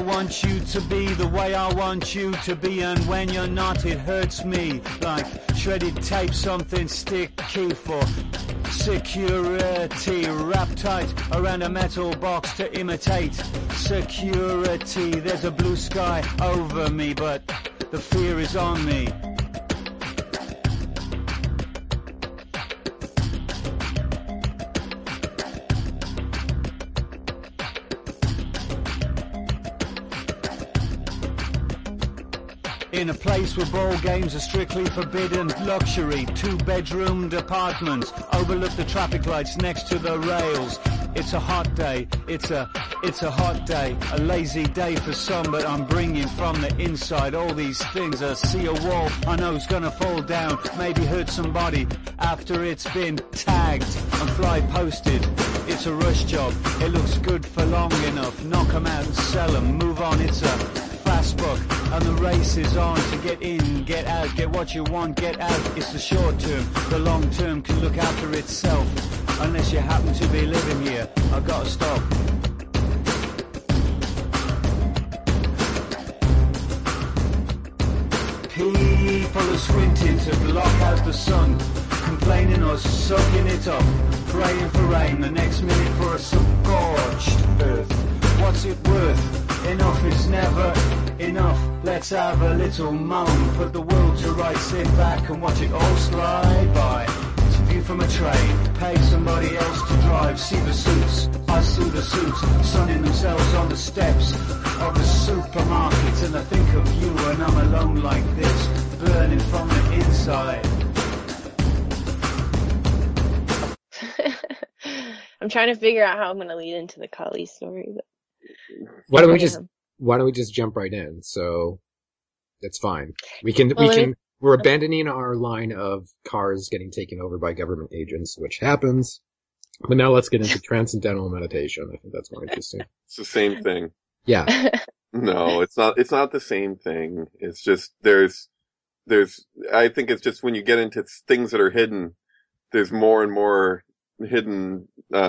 want you to be the way I want you to be, and when you're not, it hurts me like shredded tape, something sticky for security, wrapped tight around a metal box to imitate security. There's a blue sky over me, but the fear is on me. In a place where ball games are strictly forbidden, luxury, 2-bedroomed apartments, overlook the traffic lights next to the rails. It's a hot day, it's a hot day, a lazy day for some, but I'm bringing from the inside all these things. I see a wall I know's gonna fall down, maybe hurt somebody after it's been tagged and fly posted. It's a rush job, it looks good for long enough, knock 'em out and sell 'em, move on. It's a fast book and the race is on to get in, get out, get what you want, get out. It's the short term, the long term can look after itself, unless you happen to be living here. I've got to stop. People are squinting to block out the sun, complaining or soaking it up, praying for rain, the next minute for a scorched earth. What's it worth? Enough is never enough. Let's have a little moan, put the world to rights, sit back and watch it all slide by. It's a view from a train, pay somebody else to drive. See the suits, I see the suits, sunning themselves on the steps of the supermarket, and I think of you and I'm alone like this, burning from the inside. I'm trying to figure out how I'm going to lead into the Kali story, but why don't we just jump right in? So that's fine. We're abandoning our line of cars getting taken over by government agents, which happens. But now let's get into transcendental meditation. I think that's more interesting. It's the same thing. Yeah. No, it's not the same thing. It's just, I think it's just when you get into things that are hidden, there's more and more hidden,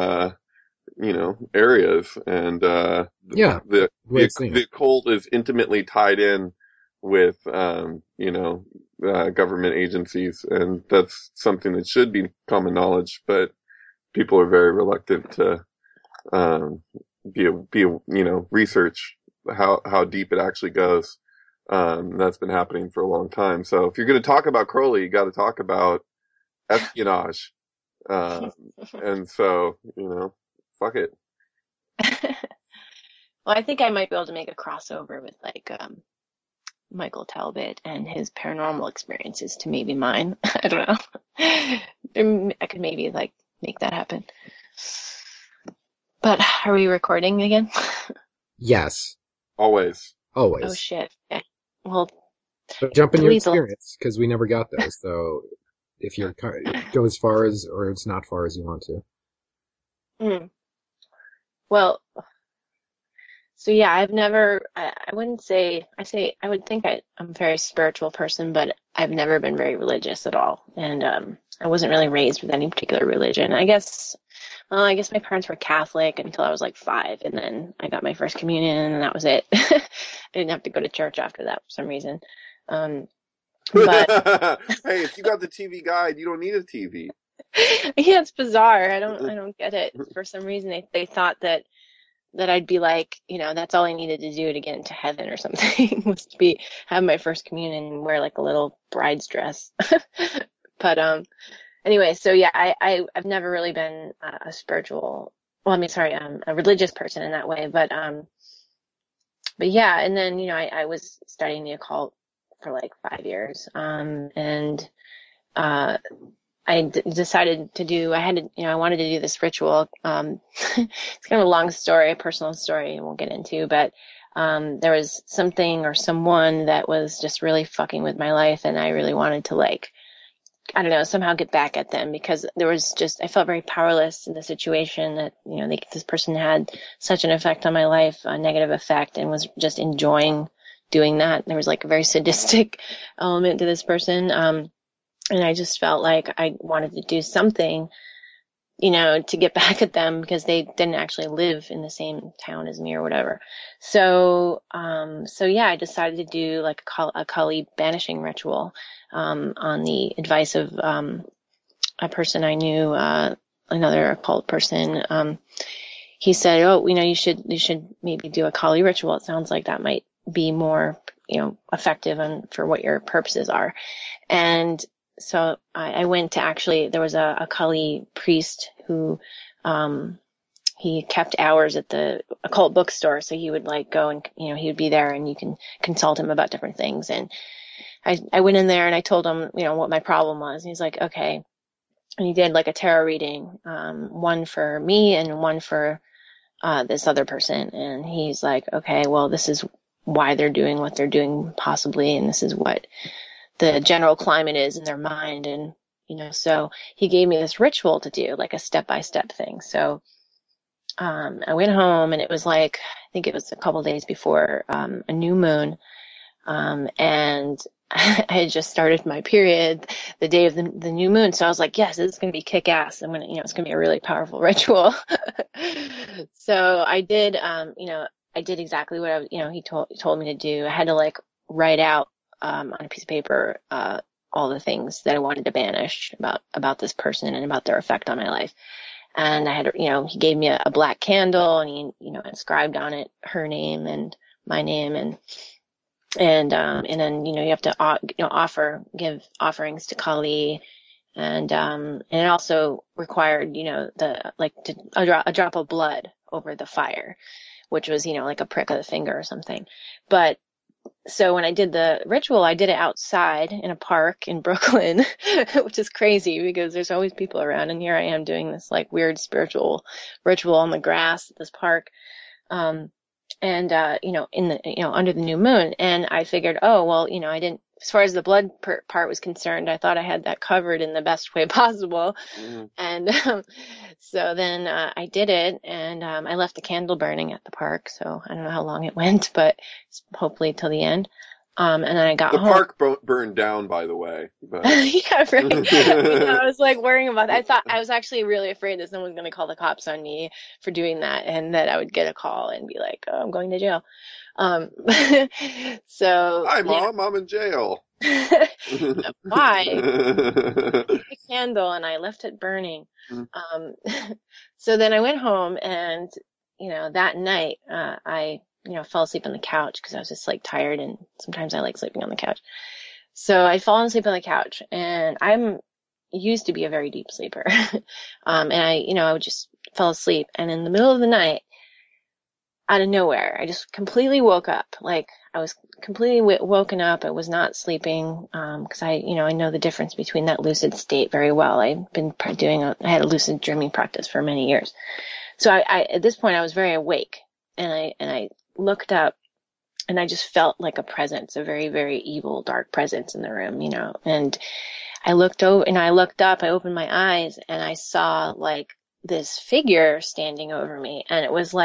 areas, and the occult is intimately tied in with government agencies, and that's something that should be common knowledge, but people are very reluctant to research how deep it actually goes. That's been happening for a long time. So if you're going to talk about Crowley, you got to talk about espionage. And so, fuck it. Well, I think I might be able to make a crossover with Michael Talbot and his paranormal experiences to maybe mine. I don't know. I could maybe make that happen. But are we recording again? Yes. Always. Oh shit. Okay. Well, so jump in your experience, because we never got those. So if you're go as far as, or as not far as you want to. Well, so yeah, I've never, I would think I'm a very spiritual person, but I've never been very religious at all. And I wasn't really raised with any particular religion. I guess my parents were Catholic until I was 5, and then I got my first communion, and that was it. I didn't have to go to church after that for some reason. But hey, if you got the TV guide, you don't need a TV. Yeah, it's bizarre. I don't get it. For some reason, they thought that I'd be that's all I needed to do to get into heaven or something was to have my first communion and wear a little bride's dress. But anyway, so yeah, I've never really been a religious person in that way. But yeah, and then I was studying the occult for 5 years, and I decided I wanted to do this ritual. It's kind of a long story, a personal story I won't get into, but there was something or someone that was just really fucking with my life, and I really wanted to somehow get back at them, because I felt very powerless in the situation that, this person had such an effect on my life, a negative effect, and was just enjoying doing that. There was a very sadistic element to this person. And I just felt like I wanted to do something to get back at them because they didn't actually live in the same town as me or whatever. So yeah, I decided to do like a Kali banishing ritual, on the advice of, a person I knew, another occult person. He said, oh, you should maybe do a Kali ritual. It sounds like that might be more, effective for what your purposes are. And so I went to there was a Kali priest who, he kept hours at the occult bookstore. So he would like go and, he would be there and you can consult him about different things. And I went in there and I told him, what my problem was. And he's like, okay. And he did like a tarot reading, one for me and one for, this other person. And he's like, okay, well, this is why they're doing what they're doing possibly. And this is what the general climate is in their mind. And, so he gave me this ritual to do, like a step-by-step thing. So, I went home and it was like, I think it was a couple days before, a new moon. And I had just started my period the day of the new moon. So I was like, yes, this is going to be kick ass. I'm going to, it's going to be a really powerful ritual. So I did, I did exactly what he told me to do. I had to like write out, on a piece of paper, all the things that I wanted to banish about this person and about their effect on my life. And I had, he gave me a black candle and he, inscribed on it her name and my name and then, you have to, give offerings to Kali. And it also required, a drop of blood over the fire, which was, like a prick of the finger or something. But so when I did the ritual, I did it outside in a park in Brooklyn, which is crazy because there's always people around. And here I am doing this like weird spiritual ritual on the grass at this park. In the, under the new moon. And I figured, oh, well, I didn't, as far as the blood part was concerned, I thought I had that covered in the best way possible. Mm-hmm. And, so then, I did it and, I left the candle burning at the park. So I don't know how long it went, but hopefully till the end. And then I got home. The park burned down, by the way. But... yeah, right. I was like worrying about that. I was actually really afraid that someone was going to call the cops on me for doing that and that I would get a call and be like, oh, I'm going to jail. So. Hi, Mom, I'm in jail. Why? I lit a candle and I left it burning. So then I went home and, that night, I fell asleep on the couch because I was just like tired and sometimes I like sleeping on the couch. So I'd fallen asleep on the couch and I'm used to be a very deep sleeper. And I would just fell asleep and in the middle of the night, out of nowhere, I just completely woke up. Like I was completely woken up. I was not sleeping. Cause I know the difference between that lucid state very well. I've been I had a lucid dreaming practice for many years. So I at this point I was very awake and I looked up and I just felt like a presence, a very, very evil, dark presence in the room, and I looked up, I opened my eyes and I saw like this figure standing over me and it was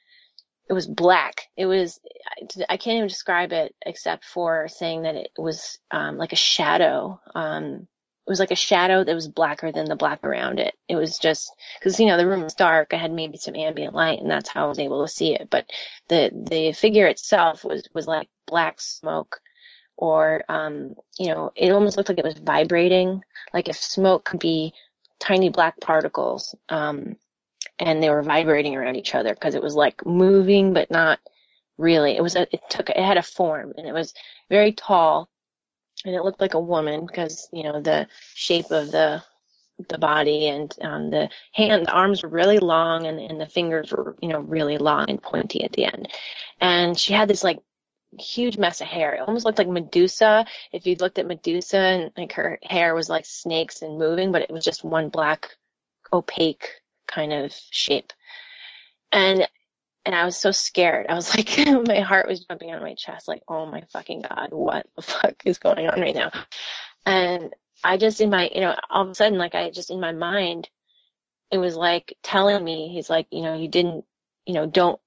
black. I can't even describe it except for saying that it was, like a shadow. It was like a shadow that was blacker than the black around it. It was just, cause the room was dark. I had maybe some ambient light and that's how I was able to see it. But the figure itself was like black smoke or, it almost looked like it was vibrating. Like if smoke could be tiny black particles, and they were vibrating around each other because it was like moving, but not really. It had a form and it was very tall and it looked like a woman because, the shape of the body and, the arms were really long and the fingers were, really long and pointy at the end. And she had this like huge mess of hair. It almost looked like Medusa. If you looked at Medusa and like her hair was like snakes and moving, but it was just one black opaque kind of shape. And I was so scared. I was like, my heart was jumping out of my chest, like, oh my fucking God, what the fuck is going on right now? And I just in my, all of a sudden, like in my mind, it was like telling me, he's like, you didn't, don't,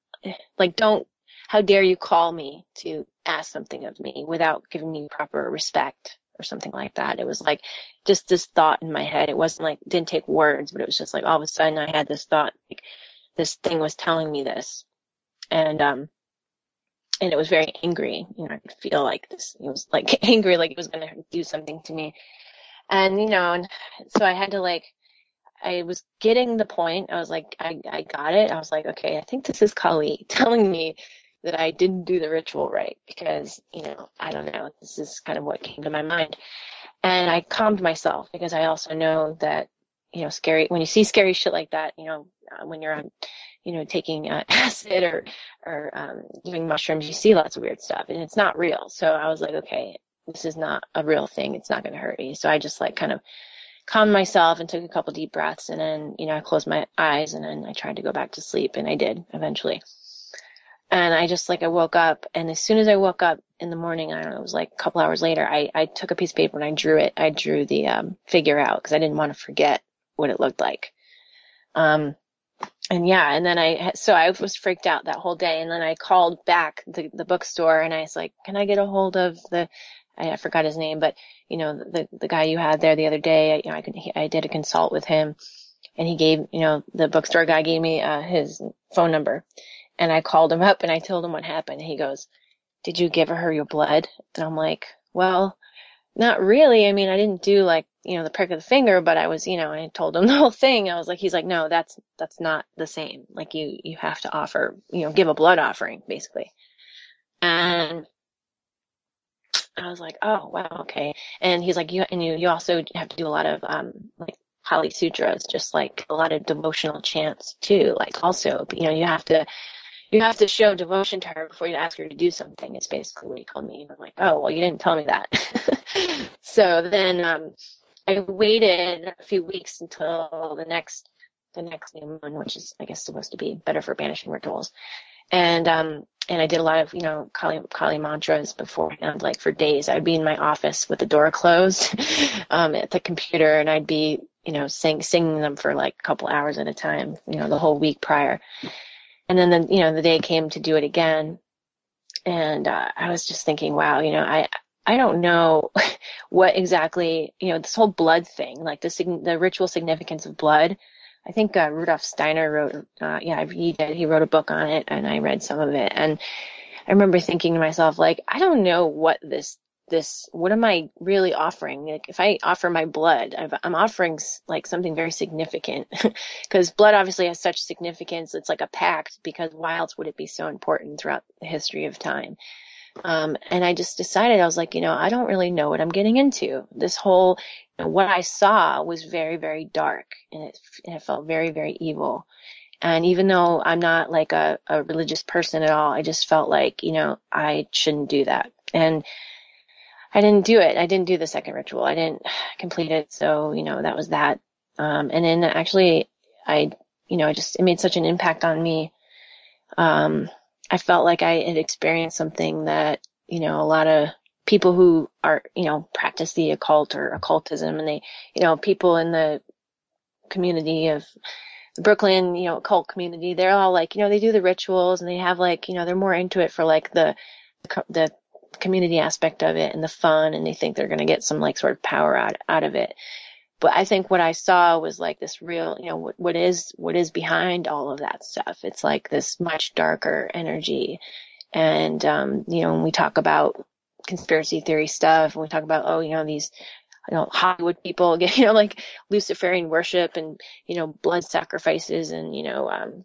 how dare you call me to ask something of me without giving me proper respect or something like that. It was like just this thought in my head. It wasn't like, didn't take words, but it was just like all of a sudden I had this thought, like this thing was telling me this. And it was very angry. You know, I could feel like this, it was like angry, like it was going to do something to me. And, you know, and so I had to like, I was getting the point. I was like, I got it. I was like, okay, I think this is Kali telling me that I didn't do the ritual right because, you know, I don't know. This is kind of what came to my mind. And I calmed myself because I also know that, you know, when you see scary shit like that, you know, when you're on, you know, taking acid or doing mushrooms, you see lots of weird stuff and it's not real. So I was like, okay, this is not a real thing. It's not going to hurt me. So I just like kind of calmed myself and took a couple deep breaths, and then, you know, I closed my eyes and then I tried to go back to sleep, and I did eventually. And I just like, I woke up, and as soon as I woke up in the morning, I don't know, it was like a couple hours later, I took a piece of paper and I drew it. I drew the figure out because I didn't want to forget what it looked like. And yeah, and then I was freaked out that whole day, and then I called back the bookstore and I was like, can I get a hold of I forgot his name, but you know, the guy you had there the other day, you know, I did a consult with him, and he gave, you know, the bookstore guy gave me his phone number, and I called him up and I told him what happened. He goes, did you give her your blood? And I'm like, well, not really. I mean, I didn't do like, you know, the prick of the finger, but I was, you know, I told him the whole thing. I was like, he's like, no, that's not the same. Like you have to offer, you know, give a blood offering basically. And I was like, oh, wow, okay. And he's like, you also have to do a lot of, like Pali Sutras, just like a lot of devotional chants too. Like also, you know, you have to show devotion to her before you ask her to do something. It's basically what he told me. And I'm like, oh, well, you didn't tell me that. So then, I waited a few weeks until the next new moon, which is, I guess, supposed to be better for banishing rituals. And I did a lot of, you know, Kali mantras beforehand, like for days. I'd be in my office with the door closed, at the computer, and I'd be, you know, singing them for like a couple hours at a time, you know, the whole week prior. And then the day came to do it again. And, I was just thinking, wow, you know, I don't know what exactly, you know, this whole blood thing, like the ritual significance of blood. I think Rudolf Steiner wrote, he did. He wrote a book on it, and I read some of it. And I remember thinking to myself, like, I don't know what what am I really offering? Like, if I offer my blood, I'm offering like something very significant, because blood obviously has such significance. It's like a pact, because why else would it be so important throughout the history of time? And I just decided, I was like, you know, I don't really know what I'm getting into. This whole, you know, what I saw was very, very dark, and it felt very, very evil. And even though I'm not like a religious person at all, I just felt like, you know, I shouldn't do that. And I didn't do it. I didn't do the second ritual. I didn't complete it. So, you know, that was that. And then actually it made such an impact on me. I felt like I had experienced something that, you know, a lot of people who are, you know, practice the occult or occultism, and they, you know, people in the community of the Brooklyn, you know, occult community, they're all like, you know, they do the rituals, and they have like, you know, they're more into it for like the community aspect of it and the fun, and they think they're going to get some like sort of power out of it. But I think what I saw was like this real, you know, what is behind all of that stuff. It's like this much darker energy. And, you know, when we talk about conspiracy theory stuff, and we talk about, oh, you know, these, you know, Hollywood people get, you know, like Luciferian worship and, you know, blood sacrifices and, you know,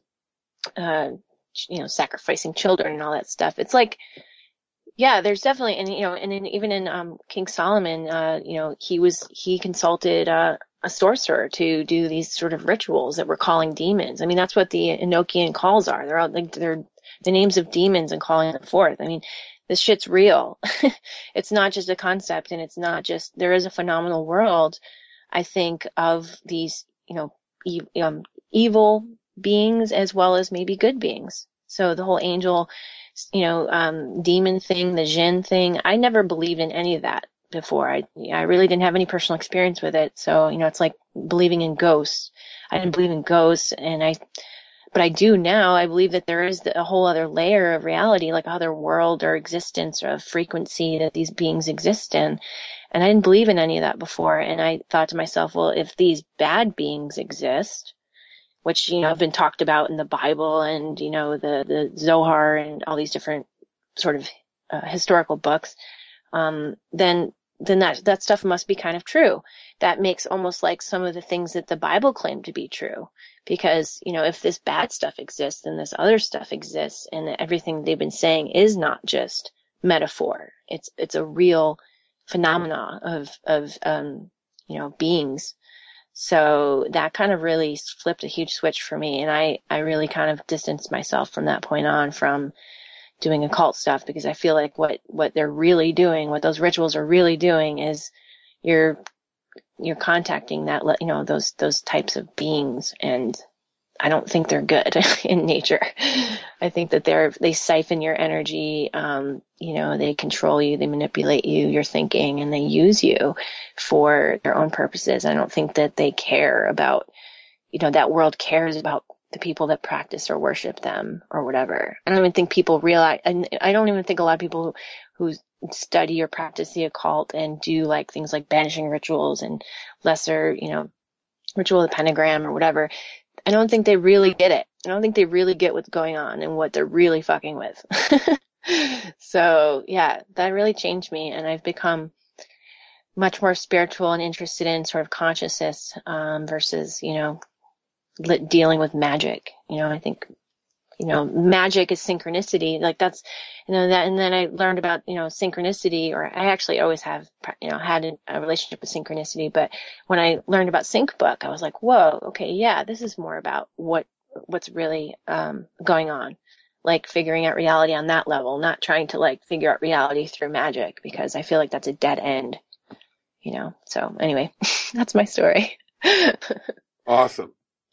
sacrificing children and all that stuff. It's like, yeah, there's definitely, and, you know, and even in, King Solomon, you know, he consulted, a sorcerer to do these sort of rituals that we're calling demons. I mean, that's what the Enochian calls are. They're all like, they're the names of demons and calling them forth. I mean, this shit's real. It's not just a concept, and it's not just, there is a phenomenal world, I think, of these, you know, evil beings as well as maybe good beings. So the whole angel, you know, demon thing, the jinn thing, I never believed in any of that before. I really didn't have any personal experience with it. So, you know, it's like believing in ghosts. I didn't believe in ghosts, but I do now. I believe that there is a whole other layer of reality, like other world or existence or frequency that these beings exist in. And I didn't believe in any of that before. And I thought to myself, well, if these bad beings exist, which, have been talked about in the Bible and, the Zohar and all these different sort of historical books, then that stuff must be kind of true. That makes almost like some of the things that the Bible claimed to be true. Because, if this bad stuff exists, then this other stuff exists, and everything they've been saying is not just metaphor. It's a real phenomena of beings. So that kind of really flipped a huge switch for me. And I really kind of distanced myself from that point on from doing occult stuff, because I feel like what they're really doing, what those rituals are really doing, is you're contacting that, those types of beings. And I don't think they're good in nature. I think that they siphon your energy. They control you, they manipulate you, your thinking, and they use you for their own purposes. I don't think that they care about, that world cares about the people that practice or worship them or whatever. I don't even think people realize, and I don't even think a lot of people who study or practice the occult and do like things like banishing rituals and lesser, ritual of the pentagram or whatever, I don't think they really get it. I don't think they really get what's going on and what they're really fucking with. So yeah, that really changed me, and I've become much more spiritual and interested in sort of consciousness versus, dealing with magic. I think, magic is synchronicity. Like that's, that, and then I learned about, synchronicity, or I actually always have, had a relationship with synchronicity. But when I learned about Sync Book, I was like, whoa, okay, yeah, this is more about what's really, going on. Like figuring out reality on that level, not trying to like figure out reality through magic, because I feel like that's a dead end, So anyway, that's my story. Awesome.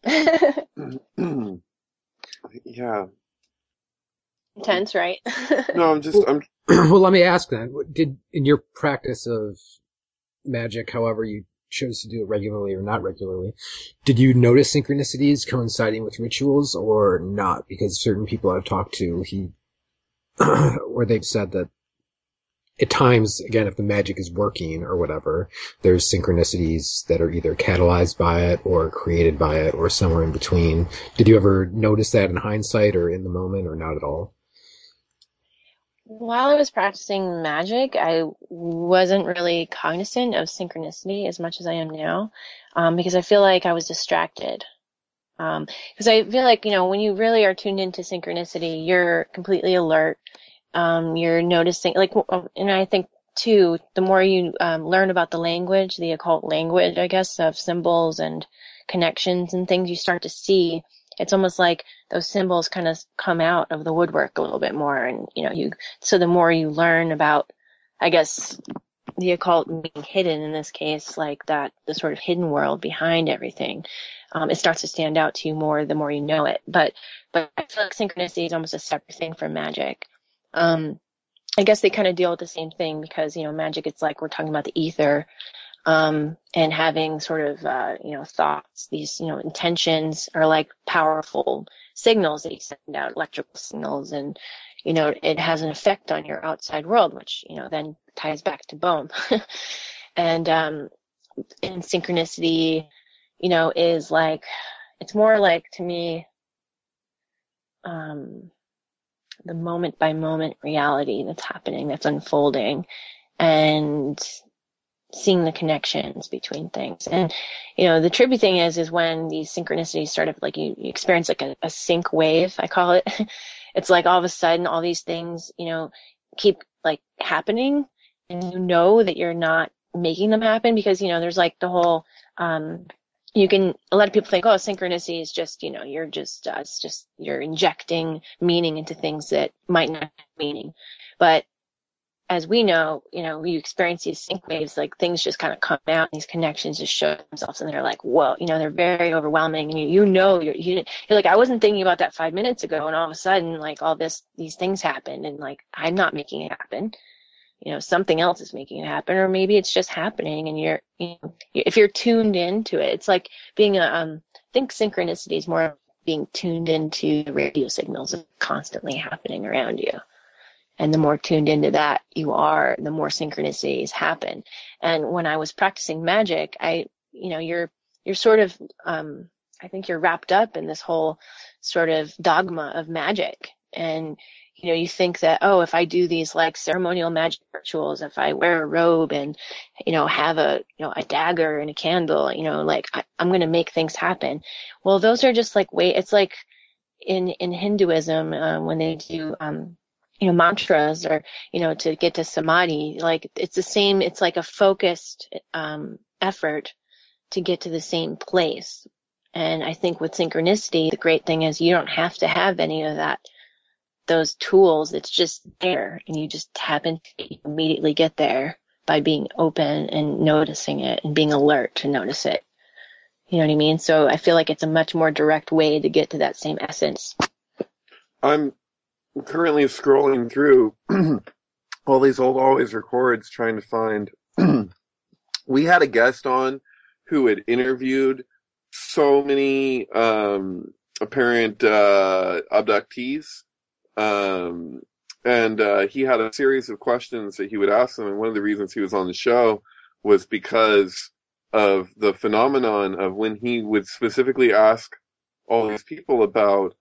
Yeah. Intense, right? No, I'm Well, let me ask then, in your practice of magic, however you chose to do it, regularly or not regularly, did you notice synchronicities coinciding with rituals or not? Because certain people I've talked to, where they've said that at times, again, if the magic is working or whatever, there's synchronicities that are either catalyzed by it or created by it or somewhere in between. Did you ever notice that in hindsight or in the moment, or not at all? While I was practicing magic, I wasn't really cognizant of synchronicity as much as I am now, because I feel like I was distracted. Because I feel like, when you really are tuned into synchronicity, you're completely alert. You're noticing, and I think too, the more you learn about the language, the occult language, I guess, of symbols and connections and things, you start to see. It's almost like those symbols kind of come out of the woodwork a little bit more. And, so the more you learn about, I guess, the occult being hidden in this case, like that, the sort of hidden world behind everything, it starts to stand out to you more the more you know it. But I feel like synchronicity is almost a separate thing from magic. I guess they kind of deal with the same thing because, magic, it's like we're talking about the ether. And having sort of, thoughts, these, intentions are like powerful signals that you send out, electrical signals, and, it has an effect on your outside world, which, then ties back to Bohm. And, in synchronicity, is like, it's more like, to me, the moment by moment reality that's happening, that's unfolding, and seeing the connections between things. And, the trippy thing is when these synchronicities start up, like you experience like a sync wave, I call it. It's like all of a sudden all these things, keep like happening, and that you're not making them happen because, there's like the whole, a lot of people think, oh, synchronicity is just, you're just, it's just, you're injecting meaning into things that might not have meaning. But as we know, you experience these sync waves, like things just kind of come out, and these connections just show themselves, and they're like, whoa, they're very overwhelming. And you're like, I wasn't thinking about that 5 minutes ago, and all of a sudden, like all these things happen, and like, I'm not making it happen. Something else is making it happen, or maybe it's just happening, and if you're tuned into it, it's like being I think synchronicity is more being tuned into the radio signals that are constantly happening around you. And the more tuned into that you are, the more synchronicities happen. And when I was practicing magic, you're sort of, I think you're wrapped up in this whole sort of dogma of magic. And, you think that, oh, if I do these like ceremonial magic rituals, if I wear a robe and, have a dagger and a candle, I'm going to make things happen. Well, those are just like, it's like in Hinduism, when they do, mantras or, to get to samadhi, like it's the same, it's like a focused, effort to get to the same place. And I think with synchronicity, the great thing is you don't have to have any of those tools. It's just there, and you just happen to immediately get there by being open and noticing it and being alert to notice it. You know what I mean? So I feel like it's a much more direct way to get to that same essence. I'm currently scrolling through all these old Always Records trying to find. We had a guest on who had interviewed so many apparent abductees, and he had a series of questions that he would ask them, and one of the reasons he was on the show was because of the phenomenon of when he would specifically ask all these people about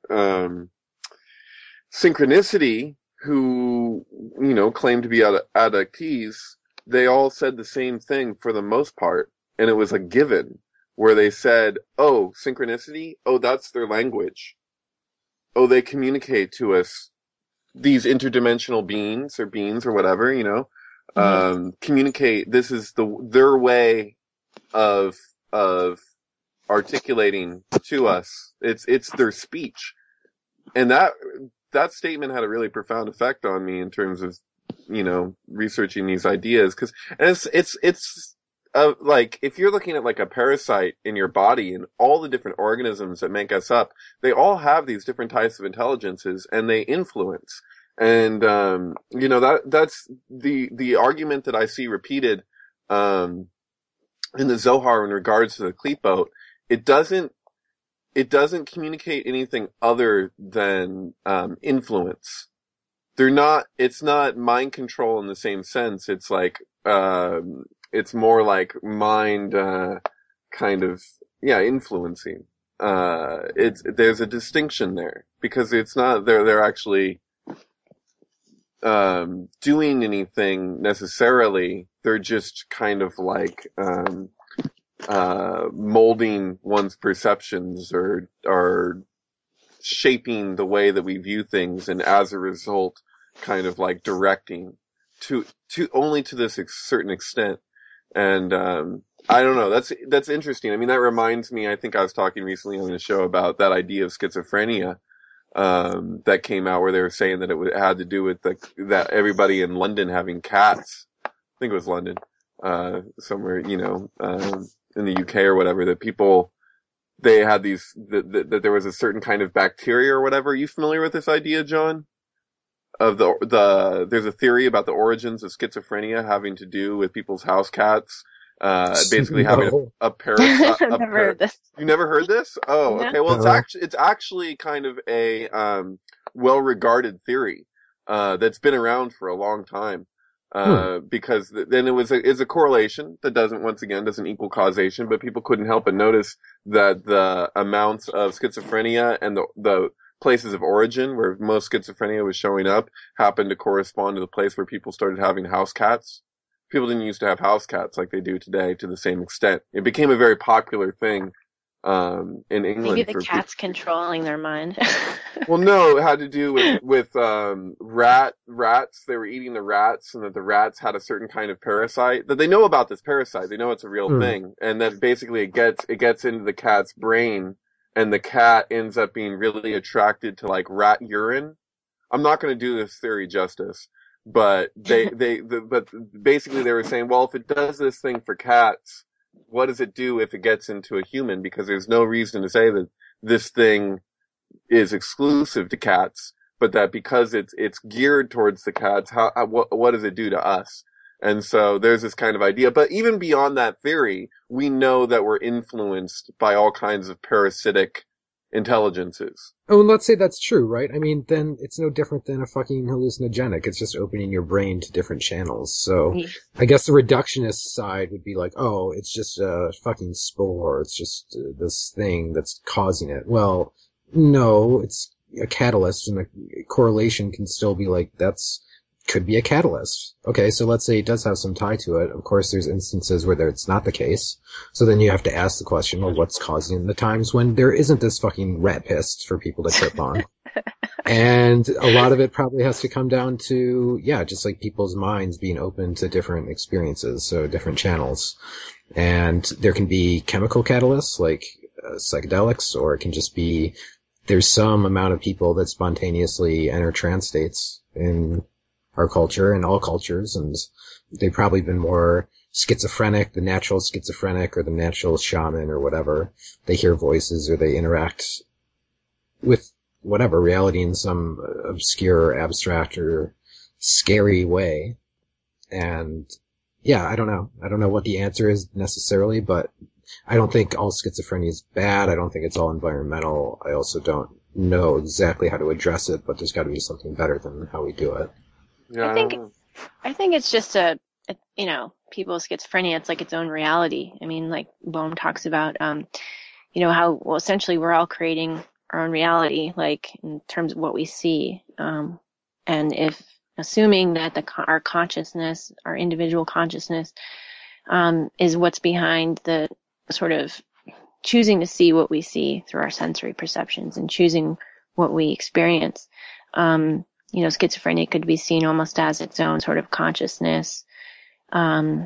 synchronicity who, claimed to be abductees. They all said the same thing for the most part, and it was a given, where they said, oh, synchronicity? Oh, that's their language. Oh, they communicate to us, these interdimensional beings or whatever, communicate. This is their way of articulating to us. It's their speech. And that statement had a really profound effect on me in terms of, researching these ideas. Cause it's like, if you're looking at like a parasite in your body and all the different organisms that make us up, they all have these different types of intelligences and they influence. And, that's the argument that I see repeated, in the Zohar in regards to the Klipot. It doesn't communicate anything other than, influence. It's not mind control in the same sense. It's like, it's more like mind, kind of, influencing. There's a distinction there because it's not, they're actually, doing anything necessarily. They're just kind of like, molding one's perceptions or shaping the way that we view things, and as a result, kind of like directing to only to this certain extent. And, I don't know. That's interesting. I mean, that reminds me, I think I was talking recently on the show about that idea of schizophrenia, that came out where they were saying that it had to do with that everybody in London having cats. I think it was London, somewhere, in the UK or whatever, that people, they had that there was a certain kind of bacteria or whatever. Are you familiar with this idea, John? Of there's a theory about the origins of schizophrenia having to do with people's house cats, basically having a parasite. I've never heard this. You never heard this? Oh, No. okay. Well, it's actually kind of a, well-regarded theory, that's been around for a long time. Because then it's a correlation that doesn't equal causation, but people couldn't help but notice that the amounts of schizophrenia and the places of origin where most schizophrenia was showing up happened to correspond to the place where people started having house cats. People didn't used to have house cats like they do today to the same extent. It became a very popular thing, in England. Maybe the cat's controlling their mind. Well, no, it had to do with rats. They were eating the rats, and that the rats had a certain kind of parasite. That they know about this parasite. They know it's a real thing. And that basically it gets into the cat's brain, and the cat ends up being really attracted to like rat urine. I'm not going to do this theory justice, but but basically they were saying, well, if it does this thing for cats, what does it do if it gets into a human? Because there's no reason to say that this thing is exclusive to cats, but that because it's geared towards the cats, what does it do to us? And so there's this kind of idea. But even beyond that theory, we know that we're influenced by all kinds of parasitic intelligences. Oh, and let's say that's true, right? I mean, then it's no different than a fucking hallucinogenic. It's just opening your brain to different channels. So I guess the reductionist side would be like, oh, it's just a fucking spore. It's just this thing that's causing it. Well, no, it's a catalyst, and the correlation can still be like, could be a catalyst. Okay, so let's say it does have some tie to it. Of course, there's instances where it's not the case. So then you have to ask the question, well, what's causing the times when there isn't this fucking rat piss for people to trip on? And a lot of it probably has to come down to, just like people's minds being open to different experiences, so different channels. And there can be chemical catalysts like psychedelics, or it can just be there's some amount of people that spontaneously enter trance states in our culture and all cultures, and they've probably been more schizophrenic, the natural schizophrenic or the natural shaman or whatever. They hear voices or they interact with whatever reality in some obscure, abstract, or scary way. And I don't know. I don't know what the answer is necessarily, but I don't think all schizophrenia is bad. I don't think it's all environmental. I also don't know exactly how to address it, but there's got to be something better than how we do it. Yeah, I think it's just people with schizophrenia, it's like its own reality. I mean, like Bohm talks about, how, essentially we're all creating our own reality, like in terms of what we see. And if assuming that our consciousness, our individual consciousness, is what's behind the sort of choosing to see what we see through our sensory perceptions and choosing what we experience. Schizophrenia could be seen almost as its own sort of consciousness, and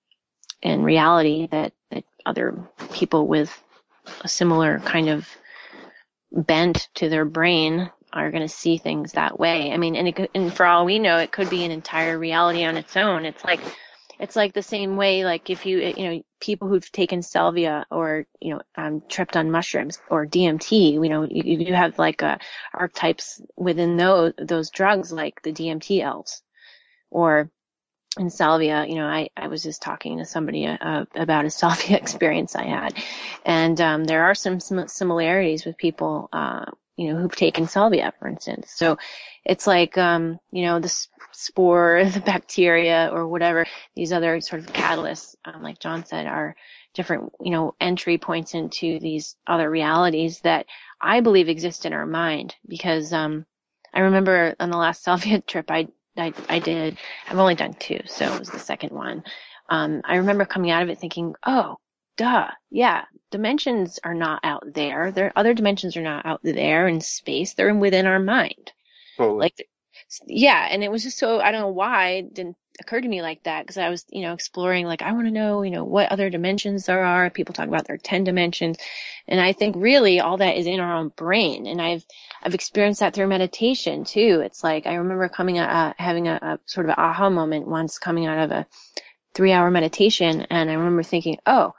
reality that other people with a similar kind of bent to their brain are going to see things that way. I mean, and for all we know, it could be an entire reality on its own. It's like the same way, like if people who've taken salvia or, tripped on mushrooms or DMT, you have like archetypes within those drugs, like the DMT elves, or in salvia, I was just talking to somebody about a salvia experience I had, and there are some similarities with people, who've taken salvia, for instance. So it's like, the spore, the bacteria, or whatever, these other sort of catalysts, like John said, are different, entry points into these other realities that I believe exist in our mind. Because I remember on the last salvia trip I did, I've only done 2, so it was the second one. I remember coming out of it thinking, oh, duh, yeah, dimensions are not out there. Other dimensions are not out there in space. They're within our mind. Totally. And it was just so, I don't know why it didn't occur to me like that, because I was, exploring, like, I want to know, what other dimensions there are. People talk about there are 10 dimensions. And I think really all that is in our own brain. And I've experienced that through meditation too. It's like, I remember having a sort of aha moment once coming out of a 3-hour meditation. And I remember thinking,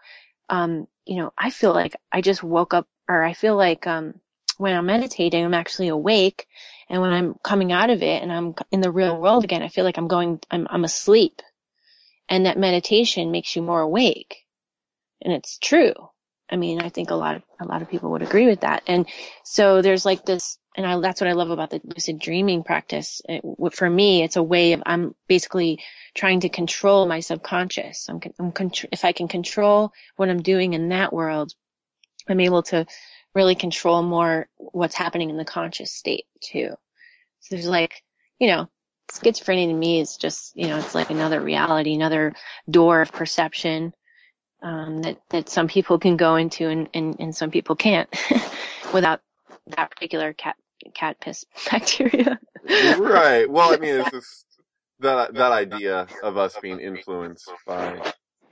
I feel like I just woke up, or I feel like, when I'm meditating, I'm actually awake. And when I'm coming out of it and I'm in the real world again, I feel like I'm asleep. And that meditation makes you more awake. And it's true. I mean, I think a lot of people would agree with that. And so there's like this, and that's what I love about the lucid dreaming practice. For me, it's a way of, I'm basically trying to control my subconscious. If I can control what I'm doing in that world, I'm able to really control more what's happening in the conscious state too. So there's like, schizophrenia to me is just, it's like another reality, another door of perception, that some people can go into and some people can't without that particular cat piss bacteria. Right. Well, I mean, it's just that idea of us being influenced by,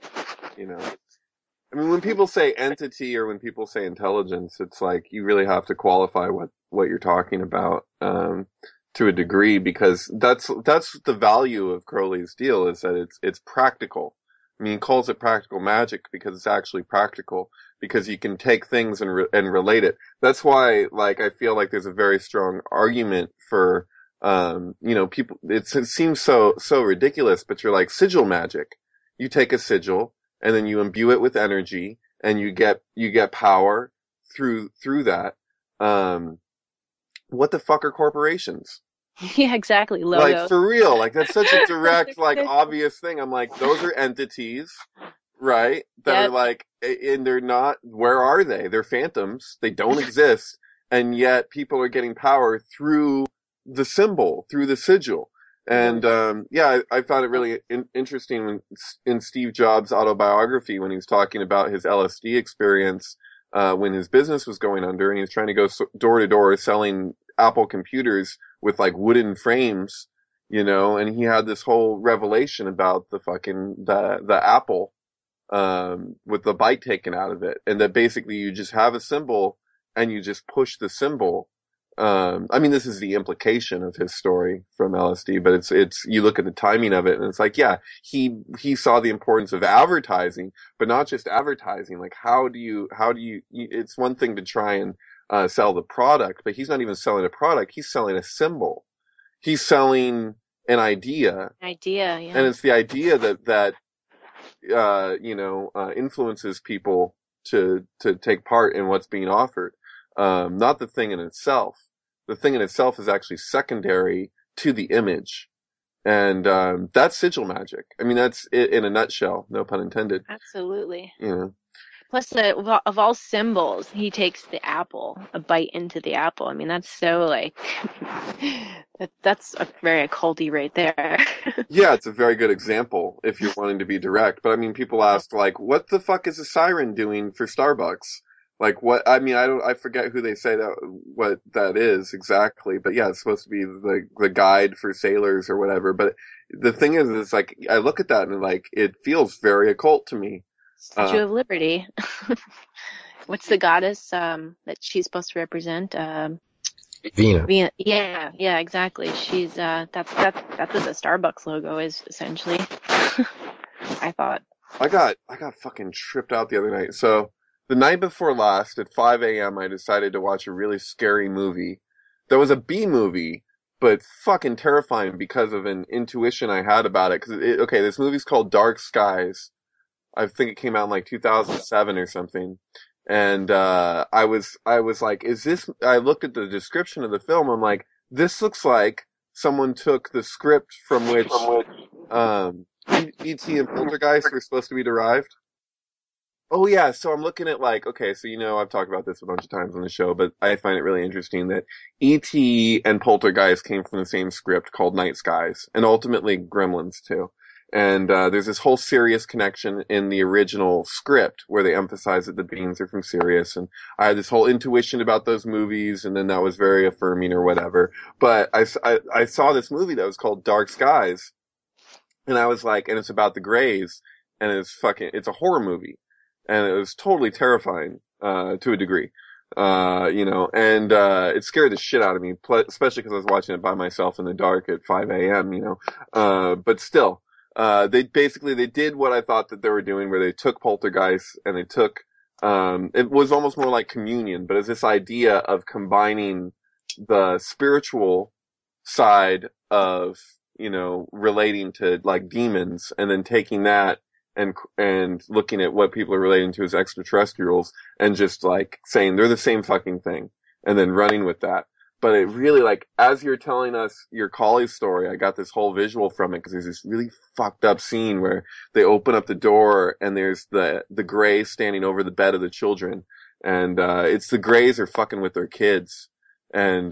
I mean, when people say entity or when people say intelligence, it's like you really have to qualify what you're talking about, to a degree, because that's the value of Crowley's deal, is that it's practical. I mean, he calls it practical magic because it's actually practical, because you can take things and relate it. That's why, like, I feel like there's a very strong argument for, people, it seems so ridiculous, but you're like sigil magic. You take a sigil and then you imbue it with energy and you get power through that. what the fuck are corporations? Yeah, exactly. Logo. Like, for real, like, that's such a direct, like, obvious thing. I'm like, those are entities, right? That are like, and they're not, where are they? They're phantoms. They don't exist. And yet people are getting power through the symbol, through the sigil. And, yeah, I found it really interesting when, in Steve Jobs' autobiography, when he was talking about his LSD experience, when his business was going under and he was trying to go door to door selling Apple computers with like wooden frames, and he had this whole revelation about the Apple, with the bite taken out of it. And that basically you just have a symbol and you just push the symbol. I mean, this is the implication of his story from LSD, but it's, you look at the timing of it and it's like, yeah, he saw the importance of advertising, but not just advertising. Like, how do you, it's one thing to try and, sell the product, but he's not even selling a product. He's selling a symbol. He's selling an idea. Yeah. And it's the idea that influences people to take part in what's being offered. Not the thing in itself. The thing in itself is actually secondary to the image. And, that's sigil magic. I mean, that's it in a nutshell. No pun intended. Absolutely. Yeah. Plus, of all symbols, he takes the apple, a bite into the apple. I mean, that's so like, that's a very occulty right there. Yeah, it's a very good example if you're wanting to be direct. But I mean, people ask like, what the fuck is a siren doing for Starbucks? Like what, I mean, I forget who they say what that is exactly, but yeah, it's supposed to be the guide for sailors or whatever. But the thing is, it's like, I look at that and like, it feels very occult to me. Statue of Liberty. What's the goddess, that she's supposed to represent? Vina. Yeah, exactly. She's, that's what the Starbucks logo is, essentially. I thought. I got fucking tripped out the other night. So, the night before last, at 5 a.m., I decided to watch a really scary movie. That was a B movie, but fucking terrifying because of an intuition I had about it. Okay, this movie's called Dark Skies. I think it came out in like 2007 or something. And, I was like, I looked at the description of the film, I'm like, this looks like someone took the script from which, E.T. and Poltergeist were supposed to be derived. Oh yeah, so I'm looking at like, okay, so I've talked about this a bunch of times on the show, but I find it really interesting that E.T. and Poltergeist came from the same script called Night Skies, and ultimately Gremlins too. And there's this whole Sirius connection in the original script where they emphasize that the beings are from Sirius, and I had this whole intuition about those movies, and then that was very affirming or whatever. But I saw this movie that was called Dark Skies, and I was like, and it's about the Greys, and it's a horror movie. And it was totally terrifying, to a degree. And it scared the shit out of me, especially because I was watching it by myself in the dark at 5 a.m., but still, they did what I thought that they were doing, where they took Poltergeist and they took, it was almost more like communion, but it's this idea of combining the spiritual side of, relating to like demons, and then taking that and looking at what people are relating to as extraterrestrials, and just like saying they're the same fucking thing, and then running with that. But it really, like, as you're telling us your Collie story, I got this whole visual from it, because there's this really fucked up scene where they open up the door and there's the Greys standing over the bed of the children, and it's the Greys are fucking with their kids. And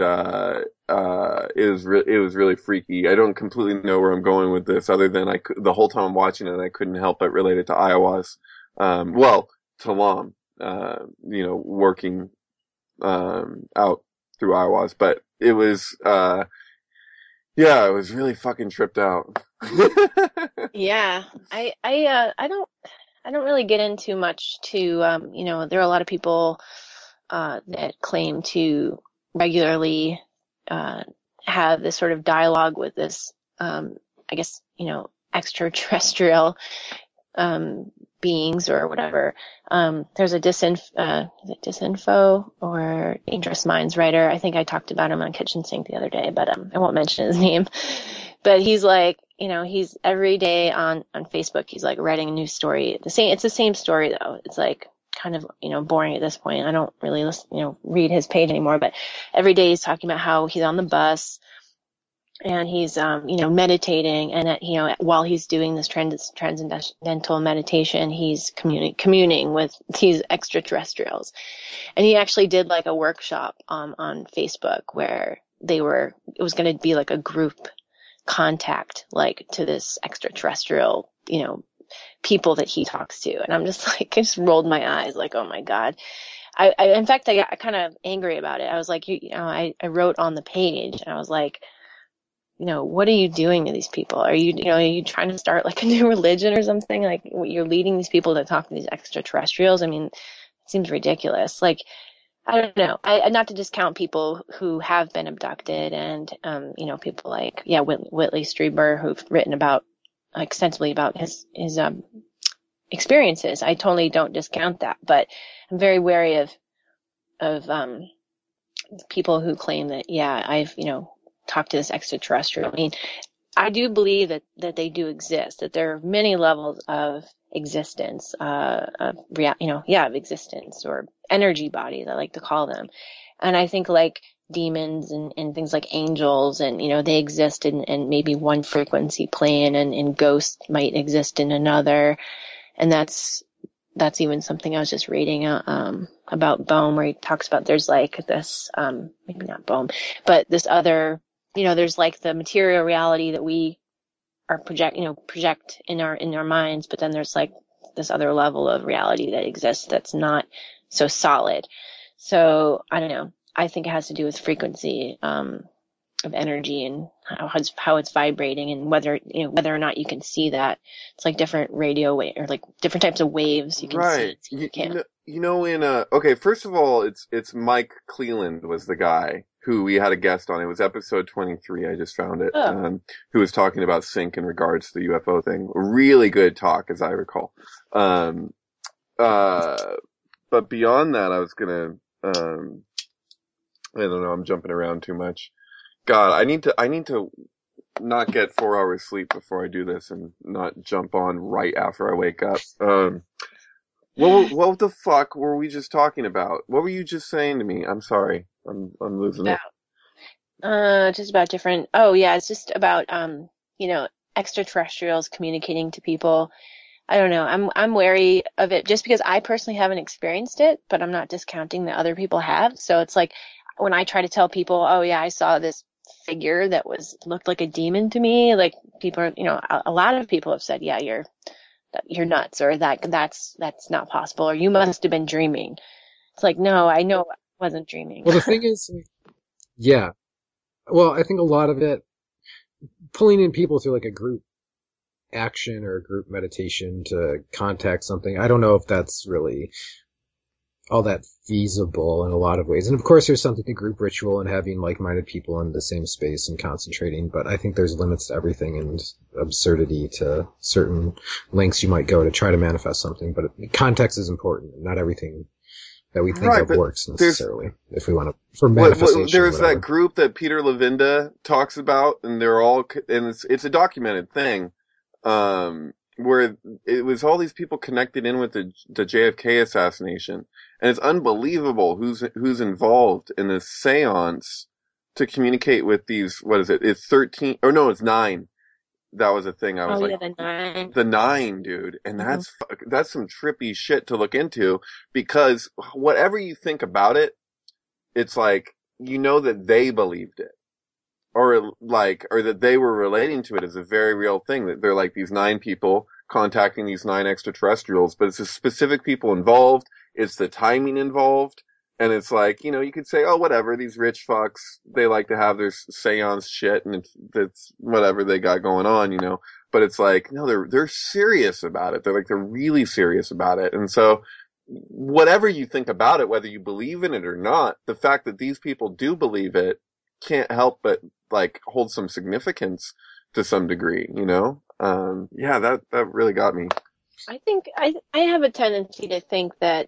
it was really freaky. I don't completely know where I'm going with this, other than the whole time I'm watching it, I couldn't help but relate it to Aiwass. Talam, working out through Aiwass, but it was I was really fucking tripped out. Yeah, I don't really get into much to there are a lot of people that claim to regularly have this sort of dialogue with this, I guess, extraterrestrial beings or whatever. There's a Disinfo or Dangerous Minds writer. I think I talked about him on Kitchen Sink the other day, but I won't mention his name. But he's like, he's every day on Facebook, he's like writing a new story. It's the same story though. It's like kind of, boring at this point. I don't really listen, read his page anymore, but every day he's talking about how he's on the bus and he's, meditating, and while he's doing this transcendental meditation, he's communing with these extraterrestrials. And he actually did like a workshop, on Facebook where it was going to be like a group contact, like to this extraterrestrial, people that he talks to. And I'm just like, I just rolled my eyes like, oh my God. In fact, I got kind of angry about it. I was like, I wrote on the page, and I was like, what are you doing to these people? Are you trying to start like a new religion or something? Like, you're leading these people to talk to these extraterrestrials. I mean, it seems ridiculous. Like, I don't know. Not to discount people who have been abducted, and, people like, Whitley Strieber, who've written extensively about his experiences. I totally don't discount that, but I'm very wary of people who claim that, I've, talked to this extraterrestrial. I mean, I do believe that they do exist, that there are many levels of existence, of existence, or energy bodies, I like to call them. And I think like demons and things like angels, and, they exist in maybe one frequency plane, and ghosts might exist in another. And that's even something I was just reading, about Bohm, where he talks about there's like this, maybe not Bohm, but this other, there's like the material reality that we are project in our minds, but then there's like this other level of reality that exists that's not so solid. So I don't know. I think it has to do with frequency, of energy, and how it's vibrating, and whether or not you can see that. It's like different radio wave, or like different types of waves you can right. see. You can't. Okay, first of all, it's Mike Cleland was the guy who we had a guest on. It was episode 23. I just found it. Oh. Who was talking about sync in regards to the UFO thing. Really good talk, as I recall. But beyond that, I was gonna, I don't know, I'm jumping around too much. God, I need to not get 4 hours sleep before I do this, and not jump on right after I wake up. What the fuck were we just talking about? What were you just saying to me? I'm sorry. I'm losing it. Just about different. Oh yeah, it's just about, extraterrestrials communicating to people. I don't know. I'm wary of it just because I personally haven't experienced it, but I'm not discounting that other people have. So it's like when I try to tell people, oh yeah, I saw this figure that looked like a demon to me, like people are, a lot of people have said, yeah, you're nuts, or that's not possible, or you must have been dreaming. It's like, no, I know I wasn't dreaming. Well, the thing is, yeah. Well, I think a lot of it, pulling in people through like a group action or a group meditation to contact something, I don't know if that's really all that feasible in a lot of ways. And of course there's something to group ritual and having like-minded people in the same space and concentrating, but I think there's limits to everything, and absurdity to certain lengths you might go to try to manifest something. But context is important. Not everything that we think of works necessarily, if we want to, for manifestation. There's that group that Peter Levenda talks about, and it's a documented thing, where it was all these people connected in with the JFK assassination. And it's unbelievable who's involved in this seance to communicate with these, what is it? It's 13, or no, it's 9. That was a thing. I was the 9. The 9, dude. And that's some trippy shit to look into, because whatever you think about it, it's like, that they believed it. Or that they were relating to it as a very real thing, that they're like these 9 people contacting these 9 extraterrestrials, but it's the specific people involved, it's the timing involved, and it's like, you could say, oh, whatever, these rich fucks, they like to have their seance shit, and it's whatever they got going on, but it's like, no, they're serious about it. They're really serious about it. And so, whatever you think about it, whether you believe in it or not, the fact that these people do believe it can't help but hold some significance to some degree, that really got me. I think I have a tendency to think that,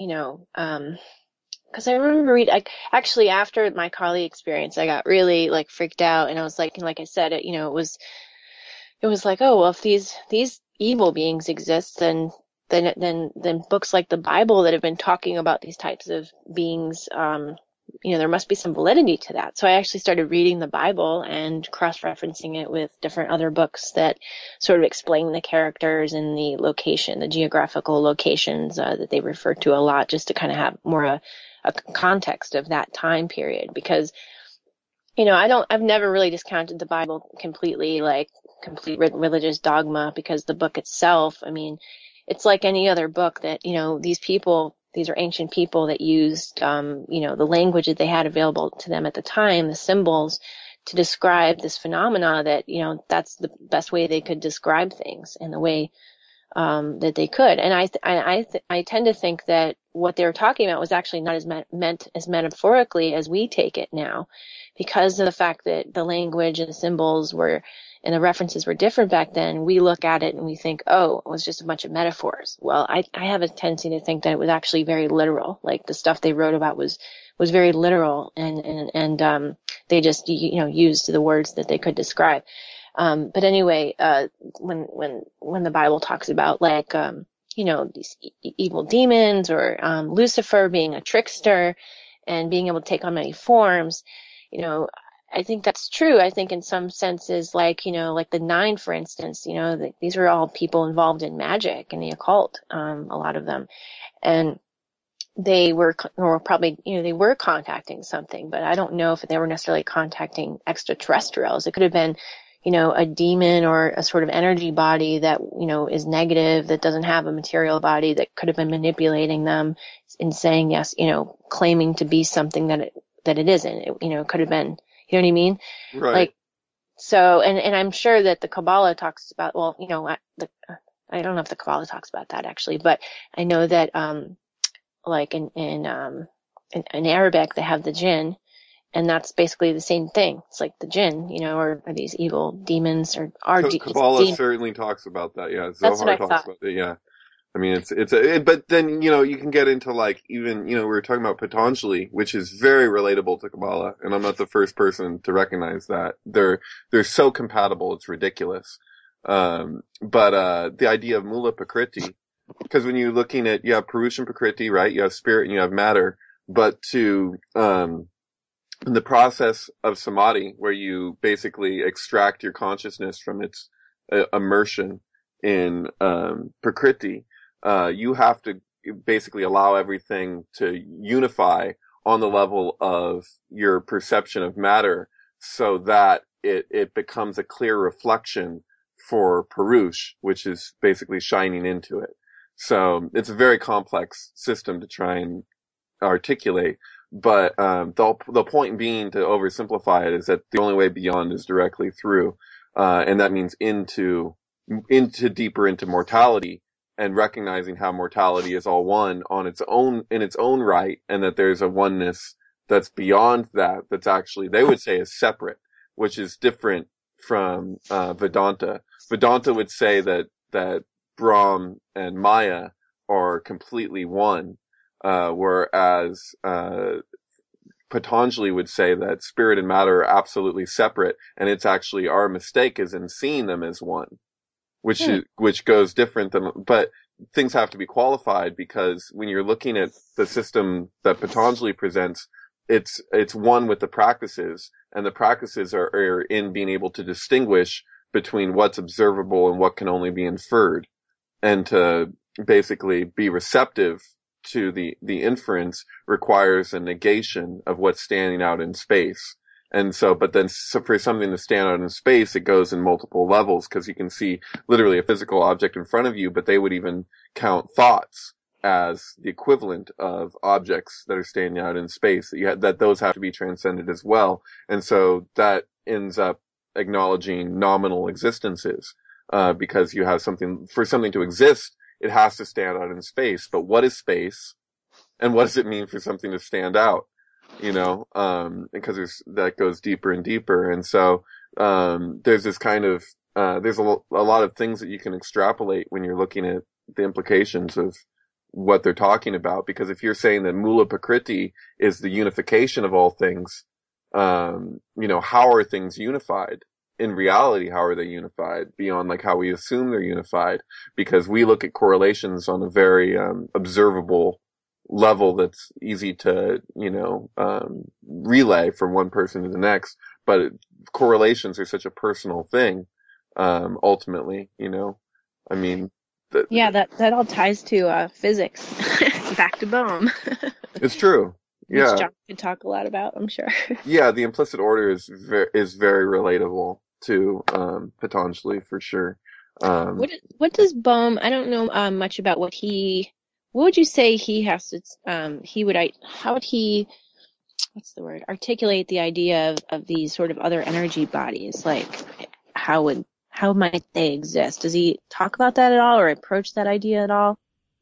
because I remember actually after my Carly experience, I got really freaked out, and I was like I said, it was like, oh, well, if these evil beings exist, then then books like the Bible that have been talking about these types of beings, there must be some validity to that. So I actually started reading the Bible and cross-referencing it with different other books that sort of explain the characters and the geographical locations that they refer to a lot, just to kind of have more a context of that time period. Because, I've never really discounted the Bible completely, like complete religious dogma, because the book itself, I mean, it's like any other book that, these are ancient people that used, the language that they had available to them at the time, the symbols, to describe this phenomena that, that's the best way they could describe things, and the way that they could. And I tend to think that what they were talking about was actually not as meant as metaphorically as we take it now, because of the fact that the language and the symbols and the references were different back then. We look at it and we think, oh, it was just a bunch of metaphors. Well, I have a tendency to think that it was actually very literal. Like, the stuff they wrote about was very literal, and they just, used the words that they could describe. But anyway, when the Bible talks about, like, these evil demons, or Lucifer being a trickster and being able to take on many forms, I think that's true. I think in some senses, like the Nine, for instance, these are all people involved in magic and the occult, a lot of them. And they were, or probably, they were contacting something, but I don't know if they were necessarily contacting extraterrestrials. It could have been, a demon or a sort of energy body that, is negative, that doesn't have a material body, that could have been manipulating them in saying yes, claiming to be something that it isn't. It could have been, you know what I mean? Right. Like, so, and I'm sure that the Kabbalah talks about, well, I don't know if the Kabbalah talks about that actually, but I know that, like in Arabic, they have the jinn, and that's basically the same thing. It's like the jinn, or these evil demons, or Kabbalah certainly talks about that. Yeah. Zohar talks about it. Yeah. I mean, but then, you can get into, like, even, we were talking about Patanjali, which is very relatable to Kabbalah, and I'm not the first person to recognize that. They're so compatible, it's ridiculous. But the idea of Mula Prakriti, because when you're looking at, you have Purusha and Prakriti, right? You have spirit and you have matter, but in the process of samadhi, where you basically extract your consciousness from its immersion in Prakriti, you have to basically allow everything to unify on the level of your perception of matter, so that it becomes a clear reflection for Purush, which is basically shining into it. So it's a very complex system to try and articulate, but the point being, to oversimplify it, is that the only way beyond is directly through, and that means into deeper into mortality, and recognizing how mortality is all one on its own, in its own right, and that there's a oneness that's beyond that, that's actually, they would say, is separate, which is different from Vedanta. Vedanta would say that Brahm and Maya are completely one, whereas Patanjali would say that spirit and matter are absolutely separate, and it's actually our mistake is in seeing them as one. Which goes different than, but things have to be qualified, because when you're looking at the system that Patanjali presents, it's one with the practices, and the practices are in being able to distinguish between what's observable and what can only be inferred, and to basically be receptive to the inference requires a negation of what's standing out in space. And so, but then for something to stand out in space, it goes in multiple levels, because you can see literally a physical object in front of you, but they would even count thoughts as the equivalent of objects that are standing out in space, that those have to be transcended as well. And so that ends up acknowledging nominal existences, because you have for something to exist, it has to stand out in space. But what is space? And what does it mean for something to stand out? Because that goes deeper and deeper. And so, there's this kind of, there's a lot of things that you can extrapolate when you're looking at the implications of what they're talking about. Because if you're saying that Mula Prakriti is the unification of all things, how are things unified? in reality, how are they unified beyond like how we assume they're unified? Because we look at correlations on a very observable level that's easy to, relay from one person to the next. But correlations are such a personal thing, ultimately, I mean, that all ties to physics. Back to Bohm. It's true. Which Yeah. John could talk a lot about, I'm sure. Yeah, the implicit order is very relatable to Patanjali for sure. What does Bohm? I don't know much about what would you say he has to? How would he? What's the word? Articulate the idea of these sort of other energy bodies. Like, how might they exist? Does he talk about that at all, or approach that idea at all?